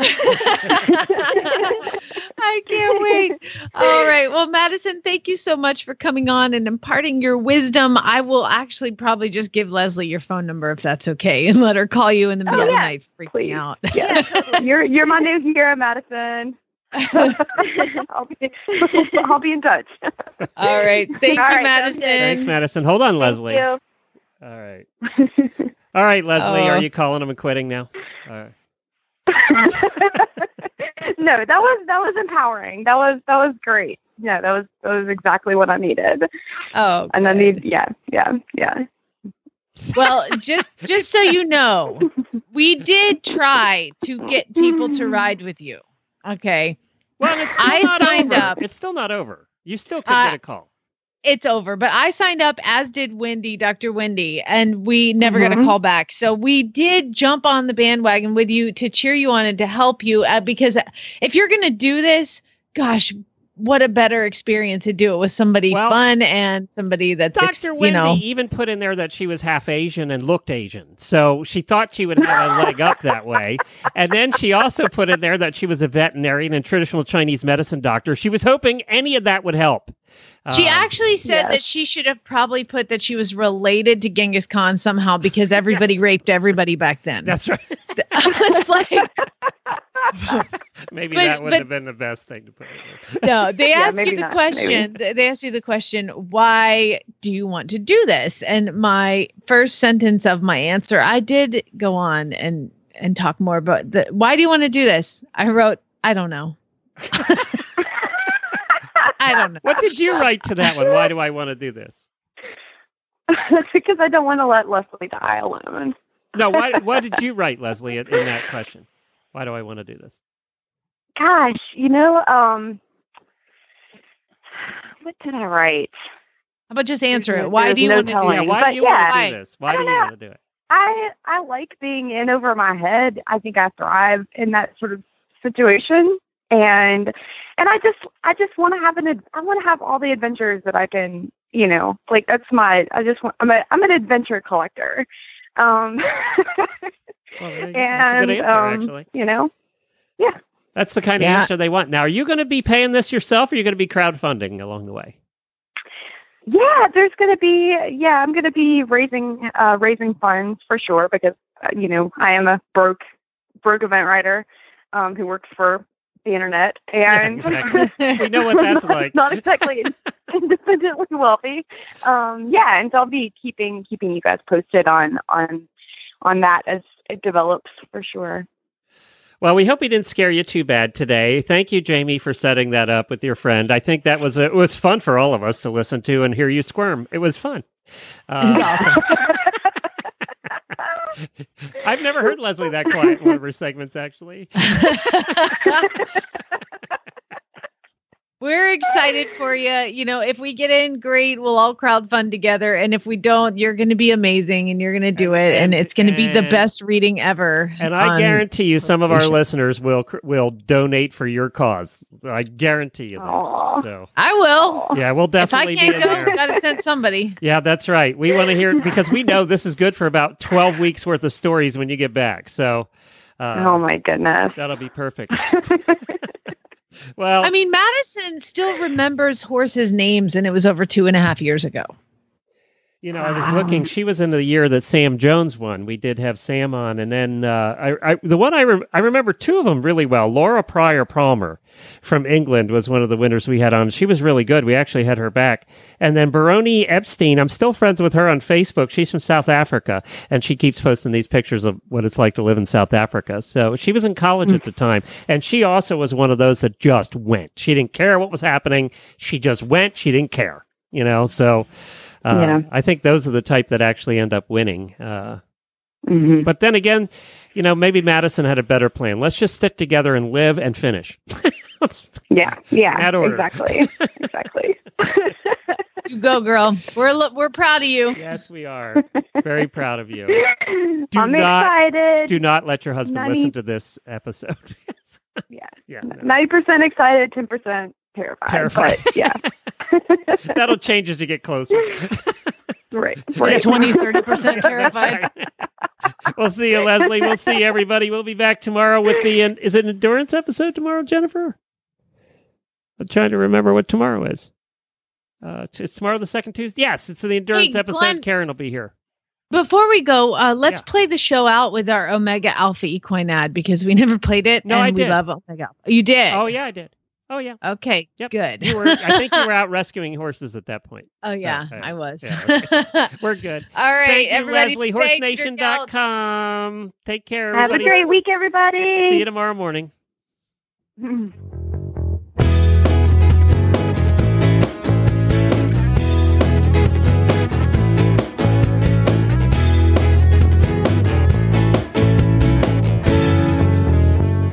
Speaker 3: I can't wait. All right. Well, Madison, thank you so much for coming on and imparting your wisdom. I will actually probably just give Leslie your phone number if that's okay, and let her call you in the middle of the night freaking out.
Speaker 11: Yeah. You're my new hero, Madison. I'll be in touch.
Speaker 3: All right. Thank you, Madison.
Speaker 1: Thanks, Madison. Hold on, Leslie.
Speaker 10: Thank you.
Speaker 1: All right. All right, Leslie, are you calling them and quitting now? All right.
Speaker 11: No, that was empowering. That was great. Yeah, that was exactly what I needed.
Speaker 3: Oh,
Speaker 11: and I need, yeah.
Speaker 3: Well, just so you know, we did try to get people to ride with you. Okay.
Speaker 1: Well, it's still not
Speaker 3: signed
Speaker 1: over.
Speaker 3: up.
Speaker 1: It's still not over. You still could get a call.
Speaker 3: It's over, but I signed up, as did Wendy, Dr. Wendy, and we never got a call back. So we did jump on the bandwagon with you to cheer you on and to help you, because if you're going to do this, gosh, what a better experience to do it with somebody fun and somebody that's,
Speaker 1: Dr. Wendy even put in there that she was half Asian and looked Asian. So she thought she would have a leg up that way. And then she also put in there that she was a veterinarian and traditional Chinese medicine doctor. She was hoping any of that would help.
Speaker 3: She actually said that she should have probably put that she was related to Genghis Khan somehow, because everybody raped everybody back then.
Speaker 1: That's right.
Speaker 3: I was like...
Speaker 1: Maybe that wouldn't have been the best thing to put in there.
Speaker 3: No, they asked you the question. They asked you the question, why do you want to do this? And my first sentence of my answer, I did go on and talk more about why do you want to do this? I wrote, I don't know. I don't know.
Speaker 1: What did you write to that one? Why do I want to do this?
Speaker 11: Because I don't want to let Leslie die alone.
Speaker 1: No, why did you write, Leslie, in that question? Why do I want to do this?
Speaker 11: Gosh, what did I write?
Speaker 3: How about just answer it? Why do you want to do it?
Speaker 1: Why do you want to do this? Why do you want to do it?
Speaker 11: I like being in over my head. I think I thrive in that sort of situation. And I just want to have all the adventures that I can, like that's I'm an adventure collector.
Speaker 1: Well, that's a good answer, actually.
Speaker 11: Yeah.
Speaker 1: That's the kind of answer they want. Now, are you going to be paying this yourself, or are you going to be crowdfunding along the way?
Speaker 11: Yeah, there's going to be, I'm going to be raising funds for sure, because, I am a broke event writer, who works for the internet,
Speaker 1: Yeah,
Speaker 11: and
Speaker 1: exactly. We know what that's like.
Speaker 11: not exactly independently wealthy. Yeah, and so I'll be keeping you guys posted on that as it develops for sure.
Speaker 1: Well, we hope we didn't scare you too bad today. Thank you, Jamie, for setting that up with your friend. I think that it was fun for all of us to listen to and hear you squirm. It was fun. I've never heard Leslie that quiet in one of her segments, actually.
Speaker 3: We're excited for you. You know, if we get in, great. We'll all crowdfund together. And if we don't, you're going to be amazing and you're going to do it. And it's going to be the best reading ever.
Speaker 1: And I guarantee you some of our listeners will donate for your cause. I guarantee you that.
Speaker 11: Aww.
Speaker 1: So
Speaker 3: I will.
Speaker 1: Yeah, we'll definitely
Speaker 3: If I can't
Speaker 1: be in
Speaker 3: go,
Speaker 1: there.
Speaker 3: got to send somebody.
Speaker 1: Yeah, that's right. We want to hear, because we know this is good for about 12 weeks worth of stories when you get back. So
Speaker 11: Oh my goodness.
Speaker 1: that'll be perfect. Well,
Speaker 3: I mean, Madison still remembers horses' names, and it was over 2.5 years ago.
Speaker 1: you know, I was looking. She was in the year that Sam Jones won. We did have Sam on, and then the one I remember two of them really well. Laura Pryor Palmer from England was one of the winners we had on. She was really good. We actually had her back. And then Baroni Epstein. I'm still friends with her on Facebook. She's from South Africa, and she keeps posting these pictures of what it's like to live in South Africa. So she was in college at the time, and she also was one of those that just went. She didn't care what was happening. She just went. She didn't care. You know, so. I think those are the type that actually end up winning. But then again, you know, maybe Madison had a better plan. Let's just stick together and live and finish.
Speaker 11: Yeah,
Speaker 1: That order.
Speaker 11: exactly.
Speaker 3: You go, girl. We're proud of you.
Speaker 1: Yes, we are. Very proud of you.
Speaker 11: I'm excited.
Speaker 1: Do not let your husband listen to this episode.
Speaker 11: Yeah.
Speaker 1: No.
Speaker 11: 90% excited, 10% terrified. But, yeah.
Speaker 1: That'll change as you get closer.
Speaker 11: Right.
Speaker 3: 20-30% terrified.
Speaker 1: Right. We'll see you, Leslie. We'll see everybody. We'll be back tomorrow with the is it an endurance episode tomorrow, Jennifer? I'm trying to remember what tomorrow is. Is tomorrow the second Tuesday? Yes, it's the endurance episode.
Speaker 3: Glenn,
Speaker 1: Karen will be here.
Speaker 3: Before we go, let's play the show out with our Omega Alpha Equine ad because we never played it.
Speaker 1: No,
Speaker 3: and
Speaker 1: I did.
Speaker 3: We love Omega Alpha. You did?
Speaker 1: Oh, yeah, I did. Oh, yeah.
Speaker 3: Okay,
Speaker 1: Yep.
Speaker 3: good.
Speaker 1: I think you were out rescuing horses at that point.
Speaker 3: Oh,
Speaker 1: So,
Speaker 3: yeah, I was.
Speaker 1: Yeah, okay. We're good.
Speaker 3: All right,
Speaker 1: Thank you,
Speaker 3: everybody.
Speaker 1: Leslie. HorseNation.com. Take care,
Speaker 11: Have
Speaker 1: everybody.
Speaker 11: a great week, everybody.
Speaker 1: See you tomorrow morning.